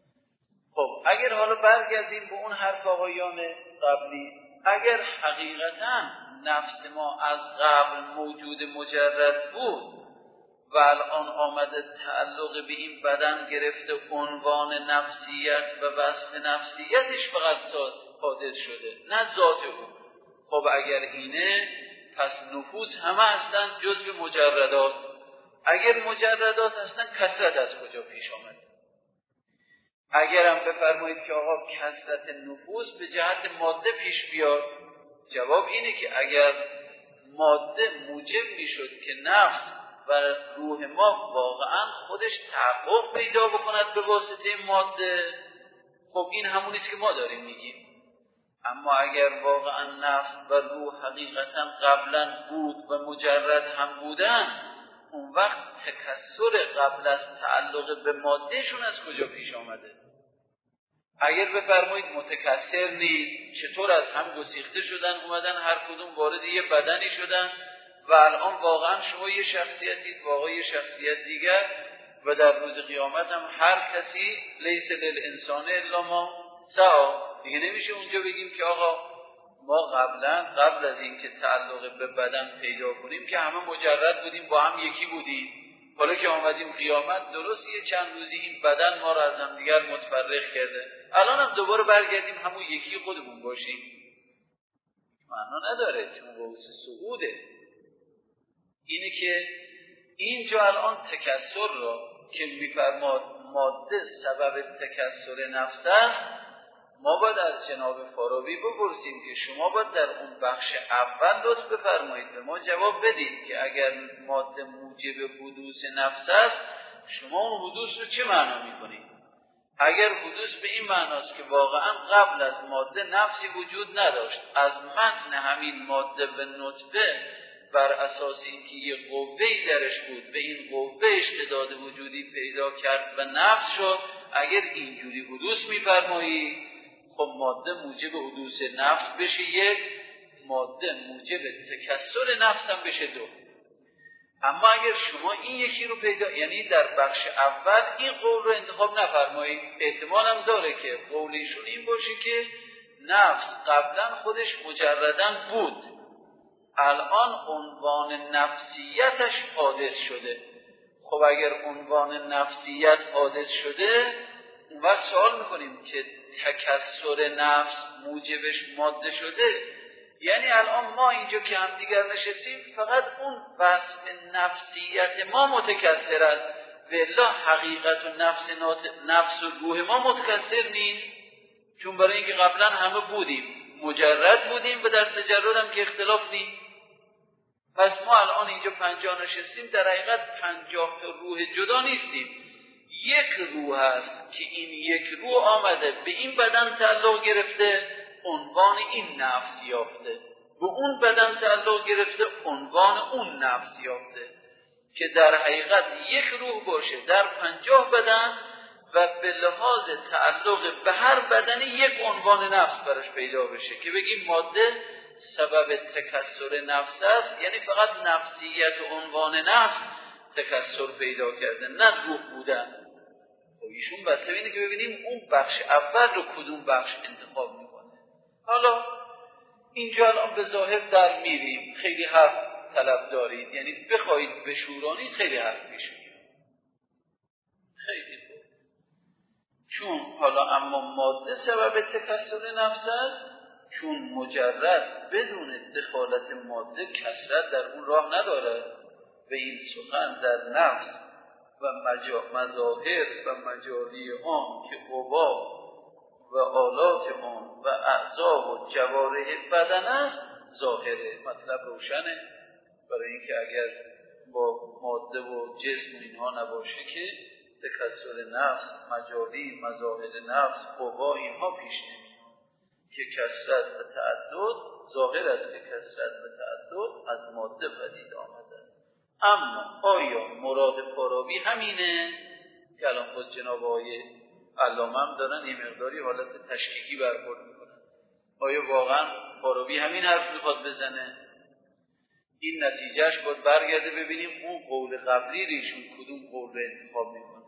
خب اگر حالا برگردیم به اون حرف آقایان قبلی، اگر حقیقتا نفس ما از قبل موجود مجرد بود و الان آمده تعلق به این بدن گرفته، عنوان نفسیت و وصف نفسیتش فقط حادث شده، نه ذات او. خب اگر اینه پس نفوس همه هستن جزء مجردات. اگر مجردات هستن کثرت از کجا پیش آمده؟ اگر هم بفرمایید که آقا کثرت نفوس به جهت ماده پیش بیاد، جواب اینه که اگر ماده موجب میشد که نفس و روح ما واقعا خودش تحقق پیدا بکند به واسطه ماده، خب این همونیست که ما داریم میگیم. اما اگر واقعا نفس و روح حقیقتا قبلا بود و مجرد هم بودن، اون وقت تکثر قبل از تعلق به مادهشون از کجا پیش آمده؟ اگر بفرمایید متکثر نیست، چطور از هم گسیخته شدن، اومدن هر کدوم وارد یه بدنی شدن و الان واقعا شما یه شخصیتید، واقعا یه شخصیت دیگر، و در روز قیامت هم هر کسی لیس للانسان الا ما سعی. دیگه نمیشه اونجا بگیم که آقا ما قبلا قبل از این که تعلق به بدن پیدا کنیم که همه مجرد بودیم، با هم یکی بودیم، حالا که آمدیم قیامت درست یه چند روزی این بدن ما را از هم دیگر متفرق کرده، الان هم دوباره برگردیم همون یکی خودمون باشیم، معنا نداره، چون قوس صعوده. اینه که اینجا الان تکثر را که میفرماد ماده سبب تکثر نفس است، ما باید از جناب فارابی بپرسیم که شما باید در اون بخش اول لطف بفرمایید به ما جواب بدید که اگر ماده موجب حدوث نفس است شما اون حدوث رو چه معنا میکنید؟ اگر حدوث به این معناست که واقعا قبل از ماده نفسی وجود نداشت، از متن همین ماده به نطفه بر اساس اینکه یه قوه‌ای درش بود به این قوه اشتداد وجودی پیدا کرد و نفس شد، اگر اینجوری حدوث میفرمایید خب ماده موجب حدوث نفس بشه یک، ماده موجب تکثر نفس هم بشه دو. اما اگر شما این یکی رو پیدا، یعنی در بخش اول این قول رو انتخاب نفرمایید، احتمال هم داره که قولیشون این باشه که نفس قبلا خودش مجرداً بود، الان عنوان نفسیتش حادث شده. خب اگر عنوان نفسیت حادث شده اون وقت سوال میکنیم که تکثر نفس موجبش ماده شده، یعنی الان ما اینجا که هم دیگر نشستیم فقط اون وصف نفسیت ما متکثر است، والله حقیقت و نفس, نفس و روح ما متکثر نیست، چون برای اینکه قبلا همه بودیم مجرد بودیم و در تجرد هم که اختلاف نیست. پس ما الان اینجا پنجاه نشستیم، در حقیقت پنجاه تا روح جدا نیستیم، یک روح هست که این یک روح آمده به این بدن تعلق گرفته عنوان این نفس یافته، به اون بدن تعلق گرفته عنوان اون نفس یافته، که در حقیقت یک روح باشه در پنجاه بدن و به لحاظ تعلق به هر بدن یک عنوان نفس براش پیدا بشه که بگیم ماده سبب تکثر نفس است، یعنی فقط نفسیت عنوان نفس تکثر پیدا کرده نه روح بودن. خب ایشون بسته اینه که ببینیم اون بخش اول رو کدوم بخش انتخاب میکنه. حالا اینجا الان به ظاهر در میریم، خیلی حرف طلب دارید، یعنی بخواید بشورانید خیلی حرف میشه، خیلی خوب. چون حالا اما ماده سبب تکثر نفس است، چون مجرد بدون دخالت ماده کثرت در اون راه نداره و این سخن در نفس و مظاهر و مجاری آن که قوا و آلات آن و اعضا و جوارح بدن است ظاهره. مطلب روشنه، برای اینکه اگر با ماده و جسم اینها نباشه که تکثر نفس، مجاری، مظاهر نفس، قوا اینها پیش نمیاد که کثرت و تعدد ظاهر است که کثرت و تعدد از ماده پدید آمده. اما آیا مراد فارابی همینه که الان خود جناب آقای علامه هم دارن این مقداری حالت تشکیکی برخورد میکنن؟ آیا واقعا فارابی همین حرف میخواد بزنه؟ این نتیجهش باید برگرده ببینیم اون قول قبلی ریشون کدوم قول رو انتخاب میکنه.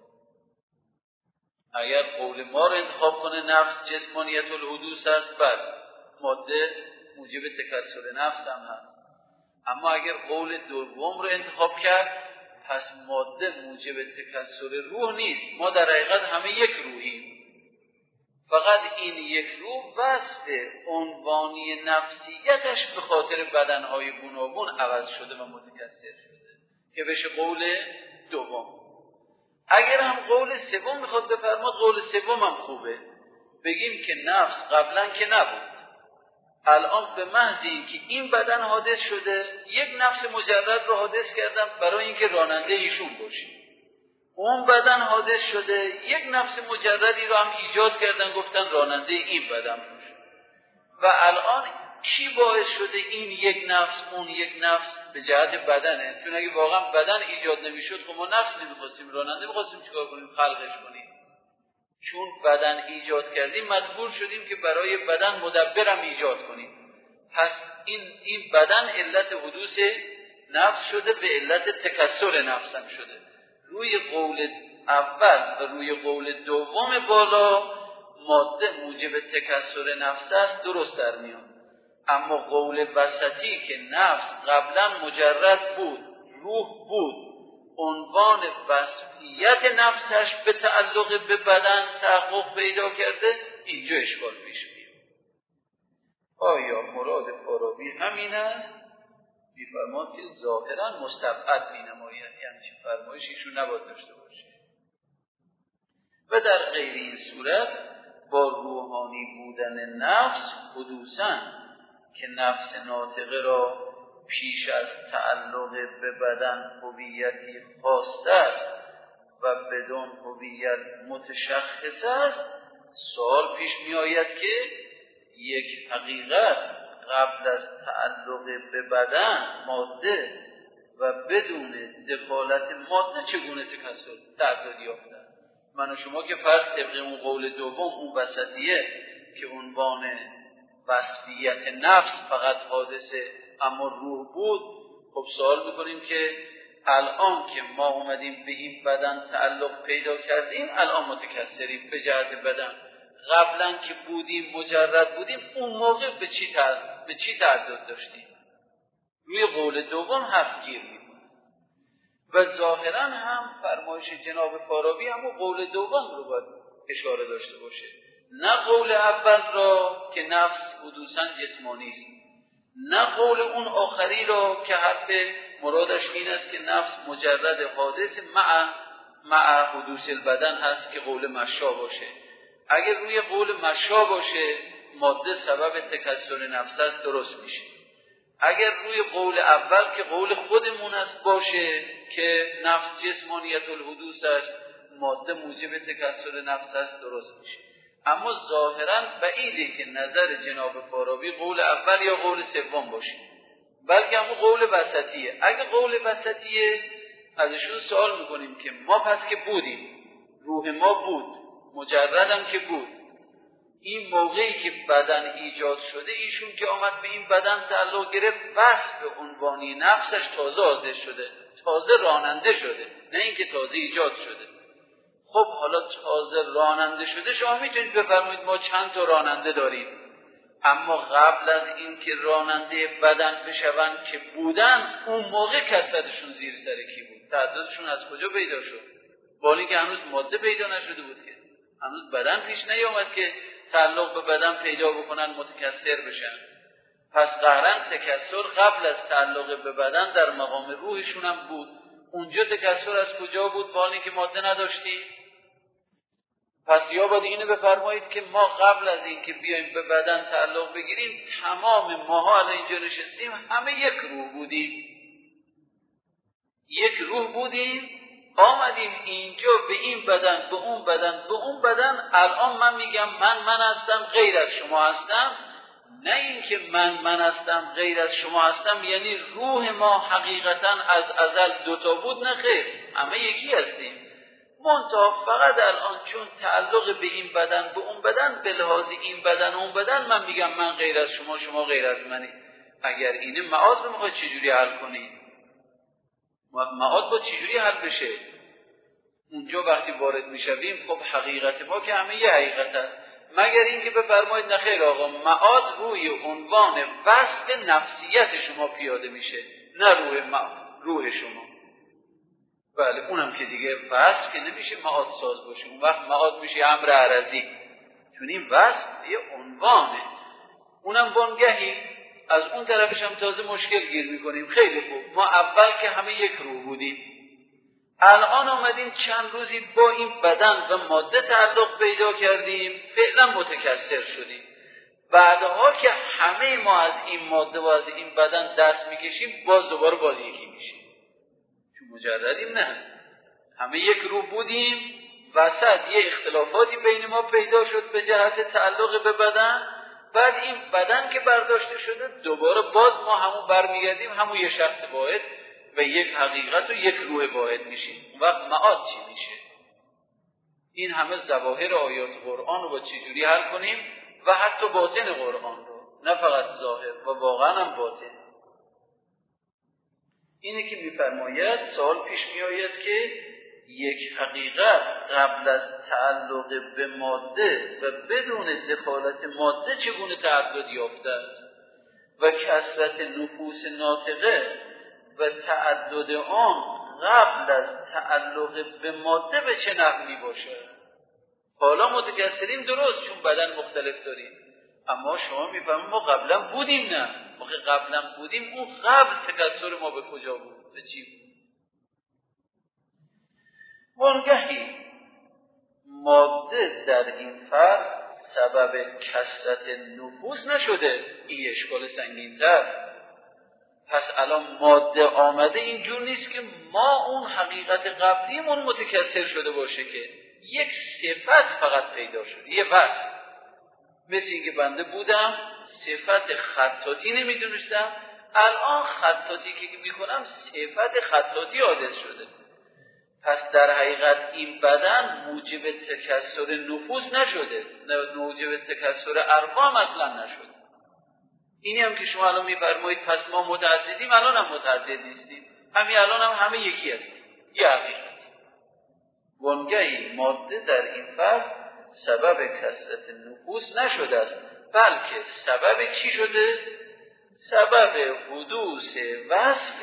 اگر قول ما رو انتخاب کنه نفس جسمانیت الحدوث است، بعد ماده موجب تکثر نفس هم هست. اما اگر قول دوم رو انتخاب کرد پس ماده موجب تکثر روح نیست، ما در حقیقت همه یک روحیم، فقط این یک روح وصف عنوانی نفسیتش به خاطر بدنهای گوناگون عوض شده و متکثر شده که بشه قول دوم. اگر هم قول سوم میخواد بفرماد، قول سوم هم خوبه، بگیم که نفس قبلا که نبود، الان به محض اینکه این بدن حادث شده یک نفس مجرد رو حادث کردن برای اینکه راننده ایشون باشی، اون بدن حادث شده یک نفس مجردی رو هم ایجاد کردن گفتن راننده این بدن باشه. و الان کی باعث شده این یک نفس اون یک نفس به جهت بدنه؟ چون اگه واقعا بدن ایجاد نمیشد خب ما نفس نمیخواستیم، راننده میخواستیم چیکار کنیم؟ خلقش کنیم. چون بدن ایجاد کردیم مجبور شدیم که برای بدن مدبرم ایجاد کنیم. پس این این بدن علت حدوث نفس شده، به علت تکثر نفس هم شده. روی قول اول و روی قول دوم بالا ماده موجب تکثر نفس است، درست در میاد. اما قول وسطی که نفس قبلا مجرد بود، روح بود، عنوان وصفیت نفسش به تعلق به بدن تحقق پیدا کرده، اینجا اشکال پیش میاد. آیا مراد فارابی همین است؟ می‌فرماد که ظاهرا مستبعد می‌نماید، یعنی چه فرمایشی ایشون نباید داشته باشه. و در غیر این صورت با روحانی بودن نفس حدوثاً که نفس ناطقه را پیش از تعلق به بدن هویتی خاص‌تر و بدون هویت متشخص است، سوال پیش می آید که یک حقیقت قبل از تعلق به بدن ماده و بدون دخالت ماده چگونه تکثر تعدد یافته؟ من و شما که فرض طبق اون قول دوم، اون وسطیه که عنوان وصفیت نفس فقط حادثه اما روح بود، خب سوال میکنیم که الان که ما اومدیم به این بدن تعلق پیدا کردیم، الان متکثریم به جهت بدن. قبلا که بودیم مجرد بودیم، اون موقع به چی تعدد, به چی تعدد داشتیم؟ روی قول دوم حرف گیر میکنیم و ظاهرا هم فرمایش جناب فارابی هم قول دوم رو باید اشاره داشته باشه، نه قول اول را که نفس حدوثاً جسمانی است، نه قول اون آخری را که حرف مرادش این است که نفس مجرد حادث مع مع حدوث البدن هست که قول مشا باشه. اگر روی قول مشا باشه ماده سبب تکثر نفس است، درست میشه. اگر روی قول اول که قول خودمون است باشه که نفس جسمانیت الحدوث است، ماده موجب تکثر نفس است، درست میشه. اما ظاهرا بعیده که نظر جناب فارابی قول اول یا قول سوم باشه، بلکه همون قول وسطیه. اگه قول وسطیه، ازشون سوال میکنیم که ما پس که بودیم، روح ما بود، مجردم که بود، این موقعی که بدن ایجاد شده، ایشون که آمد به این بدن تعلق گرفت، وصف عنوانی نفسش تازه حاضر شده، تازه راننده شده، نه اینکه تازه ایجاد شده. خب حالا تازه راننده شده، شما میتونید بفرمایید ما چند تا راننده داریم، اما قبل از این که راننده بدن بشوند که بودن، اون موقع کثرتشون زیر سر کی بود؟ تعدادشون از کجا پیدا شد؟ با اینکه هنوز ماده پیدا نشده بود، که هنوز بدن پیش نیامد که تعلق به بدن پیدا بکنن متکثر بشن. پس قهرن تکثر قبل از تعلق به بدن در مقام روحشون هم بود. اونجا تکثر از کجا بود با اینکه ماده نداشتیم؟ پس یا باید اینو بفرمایید که ما قبل از اینکه بیایم به بدن تعلق بگیریم، تمام ماها الان اینجا نشستیم همه یک روح بودیم، یک روح بودیم، آمدیم اینجا به این بدن، به اون بدن، به اون بدن. الان من میگم من من هستم، غیر از شما هستم. نه اینکه من من هستم، غیر از شما هستم یعنی روح ما حقیقتا از ازل دوتا بود، نه خیر، همه یکی هستیم. منتها فقط الان چون تعلق به این بدن به اون بدن، به لحاظ این بدن و اون بدن، من میگم من غیر از شما، شما غیر از منی. اگر اینه معاد رو میخواد چجوری حل کنید؟ معاد با چجوری حل بشه؟ اونجا وقتی وارد میشویم، خب حقیقت ما که همه یه حقیقت هست، مگر اینکه بفرمایید نه خیر آقا، معاد روی عنوان وصف نفسیت شما پیاده میشه، نه روح ما روح شما. بله اونم که دیگه وصف که نمیشه معاد ساز باشه، اون وقت معاد میشه امر عرضی، چون این وصف یه عنوانه. اونم وانگهی از اون طرفش هم تازه مشکل گیر میکنیم. خیلی خوب، ما اول که همه یک روح بودیم، الان آمدیم چند روزی با این بدن و ماده تعلق پیدا کردیم، فعلا متکثر شدیم. بعدها که همه ما از این ماده و از این بدن دست میکشیم، باز دوباره باز یکی میشیم، چون مجردیم. نه، همه یک روح بودیم، وسط یه اختلافاتی بین ما پیدا شد به جهت تعلق به بدن. بعد این بدن که برداشته شده، دوباره باز ما همون برمیگردیم، همون یه شخص واحد و یک حقیقت و یک روح واحد میشیم. اون وقت معاد چی میشه؟ این همه ظواهر آیات قرآن رو با چجوری حل کنیم و حتی باطن قرآن رو، نه فقط ظاهر و واقعا هم باطن. اینه که میفرماید سوال پیش میآید که یک حقیقت قبل از تعلق به ماده و بدون دخالت ماده چگونه تعدد یافته است و کثرت نفوس ناطقه و تعدد آن قبل از تعلق به ماده به چه نحوی باشه. حالا متکثریم درست، چون بدن مختلف داریم، اما شما میفهمید ما قبلا بودیم. نه، ما که قبلا بودیم، اون قبل تکثر ما به کجا بود؟ به چی بود؟ وانگهی ماده در این فرض سبب کثرت نفوس نشده این اشکال سنگین‌تر. پس الان ماده آمده اینجور نیست که ما اون حقیقت قبلیمون متکثر شده باشه که یک صفت فقط پیدا شده، یه وصف. مثل اینکه بنده بودم صفت خطاطی نمیدونستم، الان خطاطی که میکنم صفت خطاطی حادث شده. پس در حقیقت این بدن موجب تکثر نفوس نشده، موجب تکثر ارواح اصلا نشده. اینی هم که شما الان میفرمایید پس ما متعددیم، الان هم متعدد نیستیم، همین الان هم همه یکی هستیم، یه حقیقت. وانگهی ماده در این فرق سبب کثرت نفوس نشده است، بلکه سبب چی شده؟ سبب حدوث وصف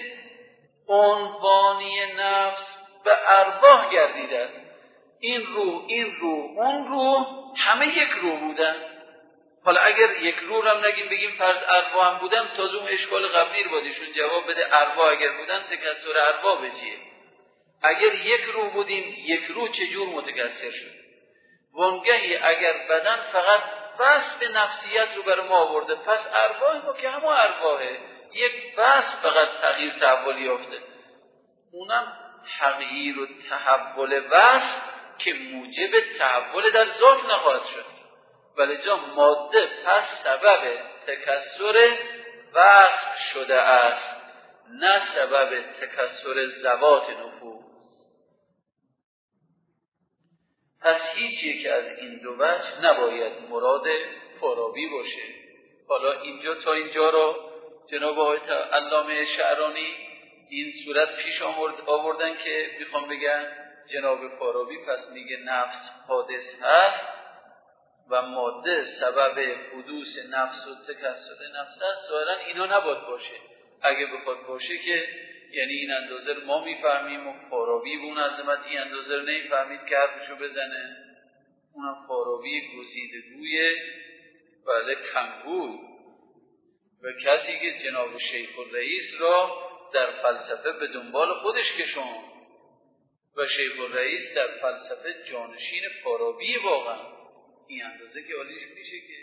عنوانی نفس به ارواح گردیده. این روح، این روح، اون روح همه یک روح بودن. حالا اگر یک روح هم نگیم بگیم فرض ارواح هم بودن، تا اون اشکال قبلی رو بادیشون جواب بده ارواح اگر بودن تکثر ارواح به چیه؟ اگر یک روح بودیم یک روح چجور متکثر شد؟ وانگهی اگر بدن فقط وصف نفسیت رو بر ما آورده، پس ارواح ما که همه ارواحه، یک وصف فقط تغییر تحول یافته، اونم تغییر و تحول وصف که موجب تحول در ذات نخواهد شد. ولی جا ماده پس سبب تکثر وصف شده است، نه سبب تکثر ذوات نفوس. پس هیچ یک از این دو وجه نباید مراد فارابی باشه. حالا اینجا تا اینجا رو جناب آقای علامه شعرانی این صورت پیش آوردن که میخوام بگن جناب فارابی پس میگه نفس حادث هست و ماده سبب حدوث نفس و تکثر نفس هست. ظاهرا اینا نباید باشه. اگه بخواد باشه که یعنی این اندازه ما میفهمیم و فارابی به اون عظمت این اندازه رو نمیفهمید که حرفشو بزنه. اونم فارابی گزیدگوی بله کمگوی و کسی که جناب شیخ الرئیس را در فلسفه به دنبال خودش کشوند و شیخ الرئیس در فلسفه جانشین فارابی واقعا این اندازه که عالیش میشه که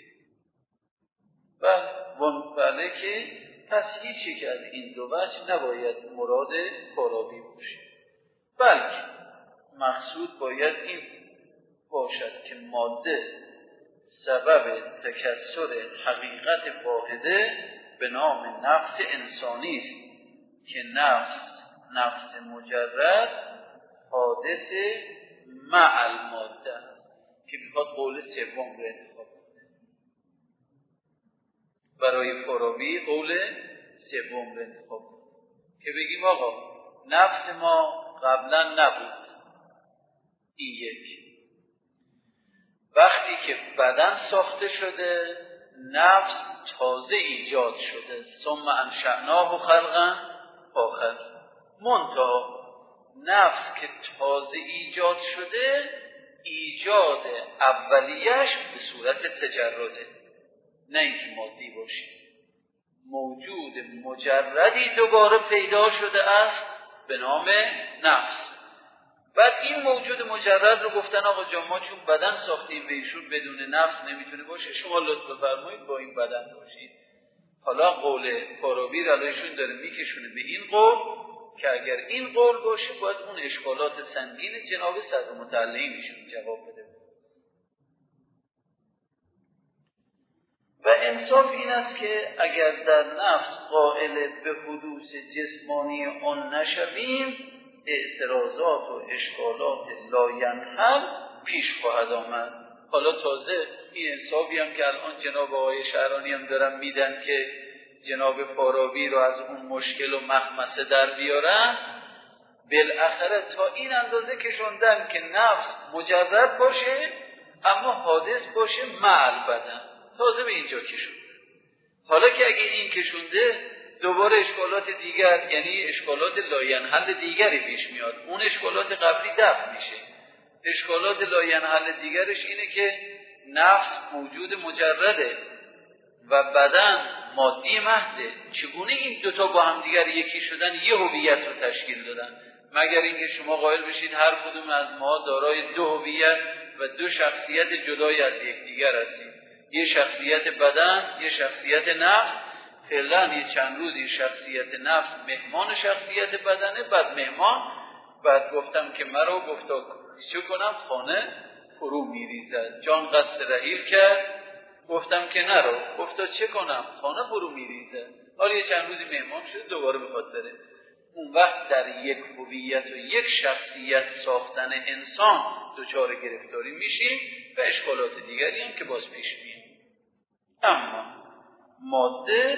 بله بله که پس هیچ یک از این دو وجه نباید مراد فارابی باشه، بلکه مقصود باید این باشد که ماده سبب تکثر حقیقت واحده به نام نفس انسانی است که نفس نفس مجرد حادث مع الماده که میخواد قول سوم رو انتخاب کنه. برای فارابی قول سوم رو انتخاب کنه که بگیم آقا نفس ما قبلا نبود. این یک. وقتی که بدن ساخته شده نفس تازه ایجاد شده، ثم انشأناه خلقا آخر. منتها نفس که تازه ایجاد شده ایجاد اولیش به صورت تجرده، نه اینکه مادی باشه. موجود مجردی دوباره پیدا شده است به نام نفس. بعد این موجود مجرد رو گفتن آقا جان ما چون بدن ساختیم به ایشون بدون نفس نمیتونه باشه، شما لطف بفرمایید با این بدن باشید. حالا قول فارابی رو ایشون داره میکشونه به این قول که اگر این قول باشه باید اون اشکالات سنگین جناب صدر متعلقی میشون جواب بده. و انصاف این است که اگر در نفس قائل به حدوث جسمانی آن نشویم اعتراضات و اشکالات لاینحل پیش خواهد آمد. حالا تازه این انصافی هم که الان جناب آقای شعرانی هم دارن میدن که جناب فارابی رو از اون مشکل و مخمسه در بیارن، بالاخره تا این اندازه کشوندن که نفس مجرد باشه اما حادث باشه مع البدن. تازه به اینجا کشوند. حالا که اگه این کشونده دوباره اشکالات دیگر یعنی اشکالات لاینحل دیگری پیش میاد، اون اشکالات قبلی دفع میشه. اشکالات لاینحل دیگرش اینه که نفس موجود مجرده و بدن مادی محضه. چگونه این دوتا با هم دیگر یکی شدن یه هویت رو تشکیل دادن؟ مگر اینکه شما قائل بشید هر کدوم از ما دارای دو هویت و دو شخصیت جدای از یکدیگر هستیم. یه شخصیت بدن، یه شخصیت نفس. فعلا یه چند روزی شخصیت نفس مهمان شخصیت بدنه، بعد مهمان. بعد گفتم که مرا گفتا چه کنم؟ خانه فرو میریزد. جان قصد رحیل کرد، گفتم که نرو. گفتا چه کنم؟ خانه فرو میریزد. حالا یه چند روزی مهمان شد، دوباره بخواد بره. اون وقت در یک هویت و یک شخصیت ساختن انسان دچار گرفتاری میشیم و اشکالات دیگری هم که باز پیش میاد. اما ماده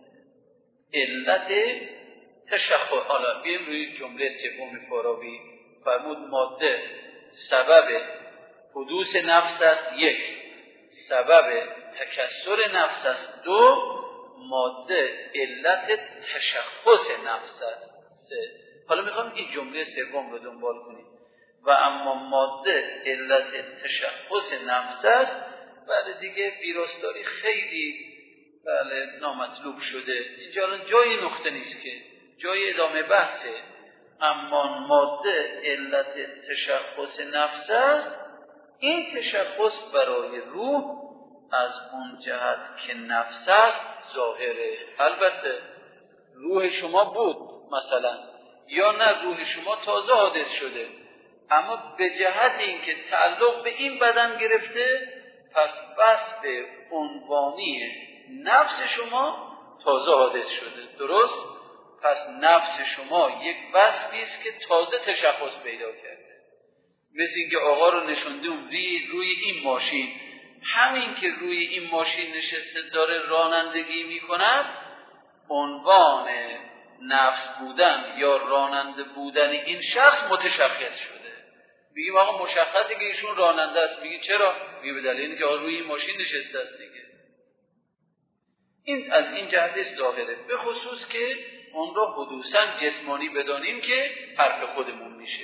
علت تشخص. حالا بیایم روی جمله سوم فارابی. فرمود ماده سبب حدوث نفس است، یک. سبب تکثر نفس است، دو. ماده علت تشخص نفس است، سه. حالا میخوام این جمله سوم رو دنبال کنیم. و اما ماده علت تشخص نفس است. بله دیگه ویراستاری خیلی بله نامطلوب شده. اینجا الان جای نقطه نیست که جای ادامه بحثه. اما ماده علت تشخص نفس است. این تشخص برای روح از اون جهت که نفس است ظاهره. البته روح شما بود مثلا، یا نه روح شما تازه حادث شده، اما به جهت اینکه تعلق به این بدن گرفته، پس بس به عنوانی نفس شما تازه حادث شده. درست؟ پس نفس شما یک وصفی است که تازه تشخص پیدا کرده. مثل اینکه آقا رو نشوندیم روی, روی این ماشین، همین که روی این ماشین نشسته داره رانندگی میکند، عنوان نفس بودن یا راننده بودن این شخص متشخص شده. میگیم آقا مشخصه که ایشون راننده است. میگی چرا؟ میگه به دلیل اینکه روی این ماشین نشسته است دیگه. این از این جهت ظاهره، به خصوص که اون را حدوثاً جسمانی بدانیم که حرف خودمون میشه.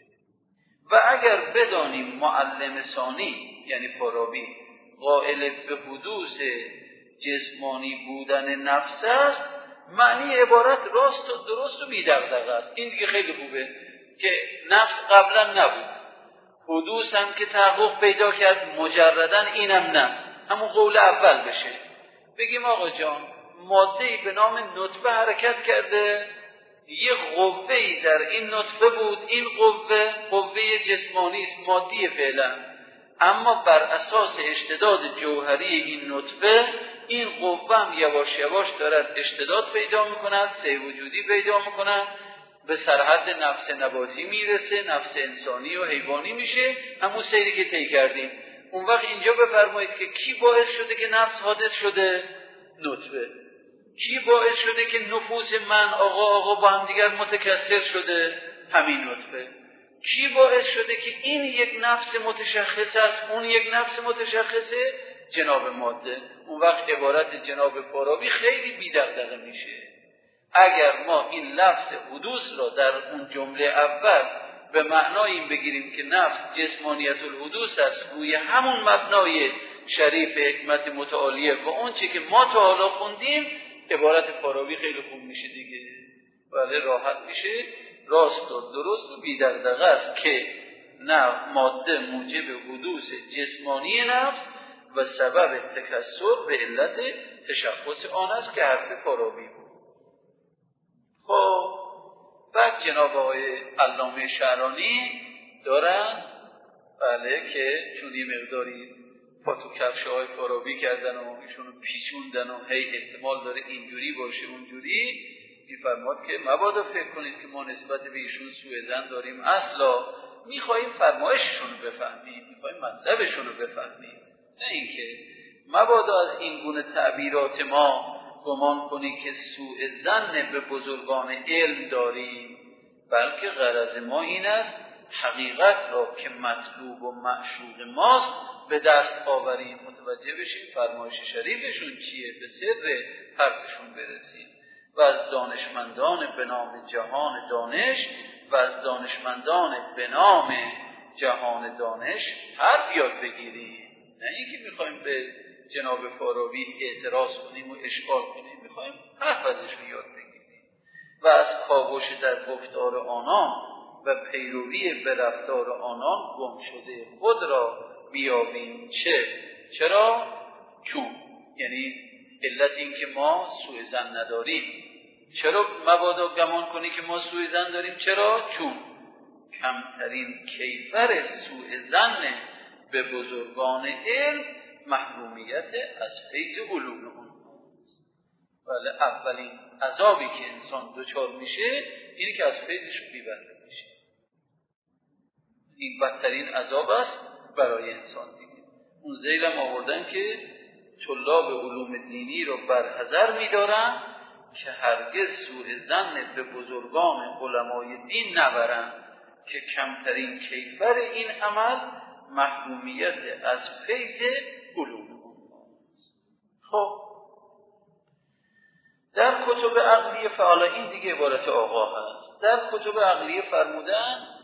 و اگر بدانیم معلم ثانی یعنی فارابی قائل به حدوث جسمانی بودن نفس است، معنی عبارت راست و درست و بی‌دغدغه است. این دیگه خیلی خوبه که نفس قبلا نبود، حدوث هم که تحقق پیدا کرد، مجرداً اینم نه، همون قول اول بشه. بگیم آقا جان ماده‌ای به نام نطفه حرکت کرده، یه قوه‌ای در این نطفه بود، این قوه قوه جسمانی است، مادی فعلا، اما بر اساس اشتداد جوهری این نطفه این قوه هم یواش یواش دارد اشتداد پیدا میکند، سه وجودی پیدا میکند، به سرحد نفس نباتی میرسه، نفس انسانی و حیوانی میشه، همون سیری که طی کردیم. اون وقت اینجا بفرمایید که کی باعث شده که نفس حادث شده؟ نطفه. کی باعث شده که نفوس من آقا آقا با هم دیگر متکثر شده؟ همین نطفه. کی باعث شده که این یک نفس متشخص است، اون یک نفس متشخصه؟ جناب ماده. اون وقت عبارت جناب فارابی خیلی بی‌دغدغه میشه. اگر ما این لفظ حدوث را در اون جمله اول به معنای این بگیریم که نفس جسمانیت الحدوث است، گوی همون مبنای شریف حکمت متعالیه و اون چی که ما تا حالا خوندیم، عبارت فارابی خیلی خوب میشه دیگه. بله راحت میشه، راست و درست و بی‌دغدغه است که نه ماده موجب حدوث جسمانی نفس و سبب تکثر به علت تشخص آن است که حرف فارابی بود. خب بعد جناب آقای علامه شعرانی دارن بله که چون یه مقداری پاتو کفش های فارابی کردن و ایشونو پیچوندن و هی احتمال داره اینجوری باشه اونجوری، میفرماد که مبادا فکر کنید که ما نسبت به ایشون سوء ظن داریم، اصلا میخواییم فرمایششون رو بفهمیم، میخواییم مطلبشون رو بفهمیم، نه اینکه مبادا از این گونه تعبیرات ما گمان کنی که سوء ظن به بزرگان علم داریم، بلکه غرض ما این است حقیقت را که مطلوب و معشوق ماست به دست آوریم، متوجه بشیم فرمایش شریفشون چیه، به سر حرفشون برسیم و از دانشمندان به نام جهان دانش و از دانشمندان به نام جهان دانش حرف یاد بگیریم، نه اینکه میخوایم به جناب فارابی اعتراض کنیم و اشکال کنیم، میخوایم حرف ازشون یاد بگیریم و از کاوش در گفتار آنان و پیروی به رفتار آنان گم شده خود را بیابیم. چه؟ چرا؟ چون، یعنی علت این که ما سوء ظن نداریم. چرا مبادا گمان کنی که ما سوء ظن داریم؟ چرا؟ چون کمترین کیفر سوء ظن به بزرگان علم محرومیت از فیض علوم اونهاست. ولی اولین عذابی که انسان دچار میشه اینی که از فیضش بی بهره میشه. این بدترین عذاب است برای انسان دیگه. اون ذیلم آوردن که طلاب علوم دینی رو برحذر می‌دارن که هرگز سوء ظن به بزرگان علمای دین نبرن که کمترین کیفر این عمل محرومیت از فیض علوم اونهاست. خب در کتب عقلیه، فعلا این دیگه عبارت آقا هست، در کتب عقلیه فرمودن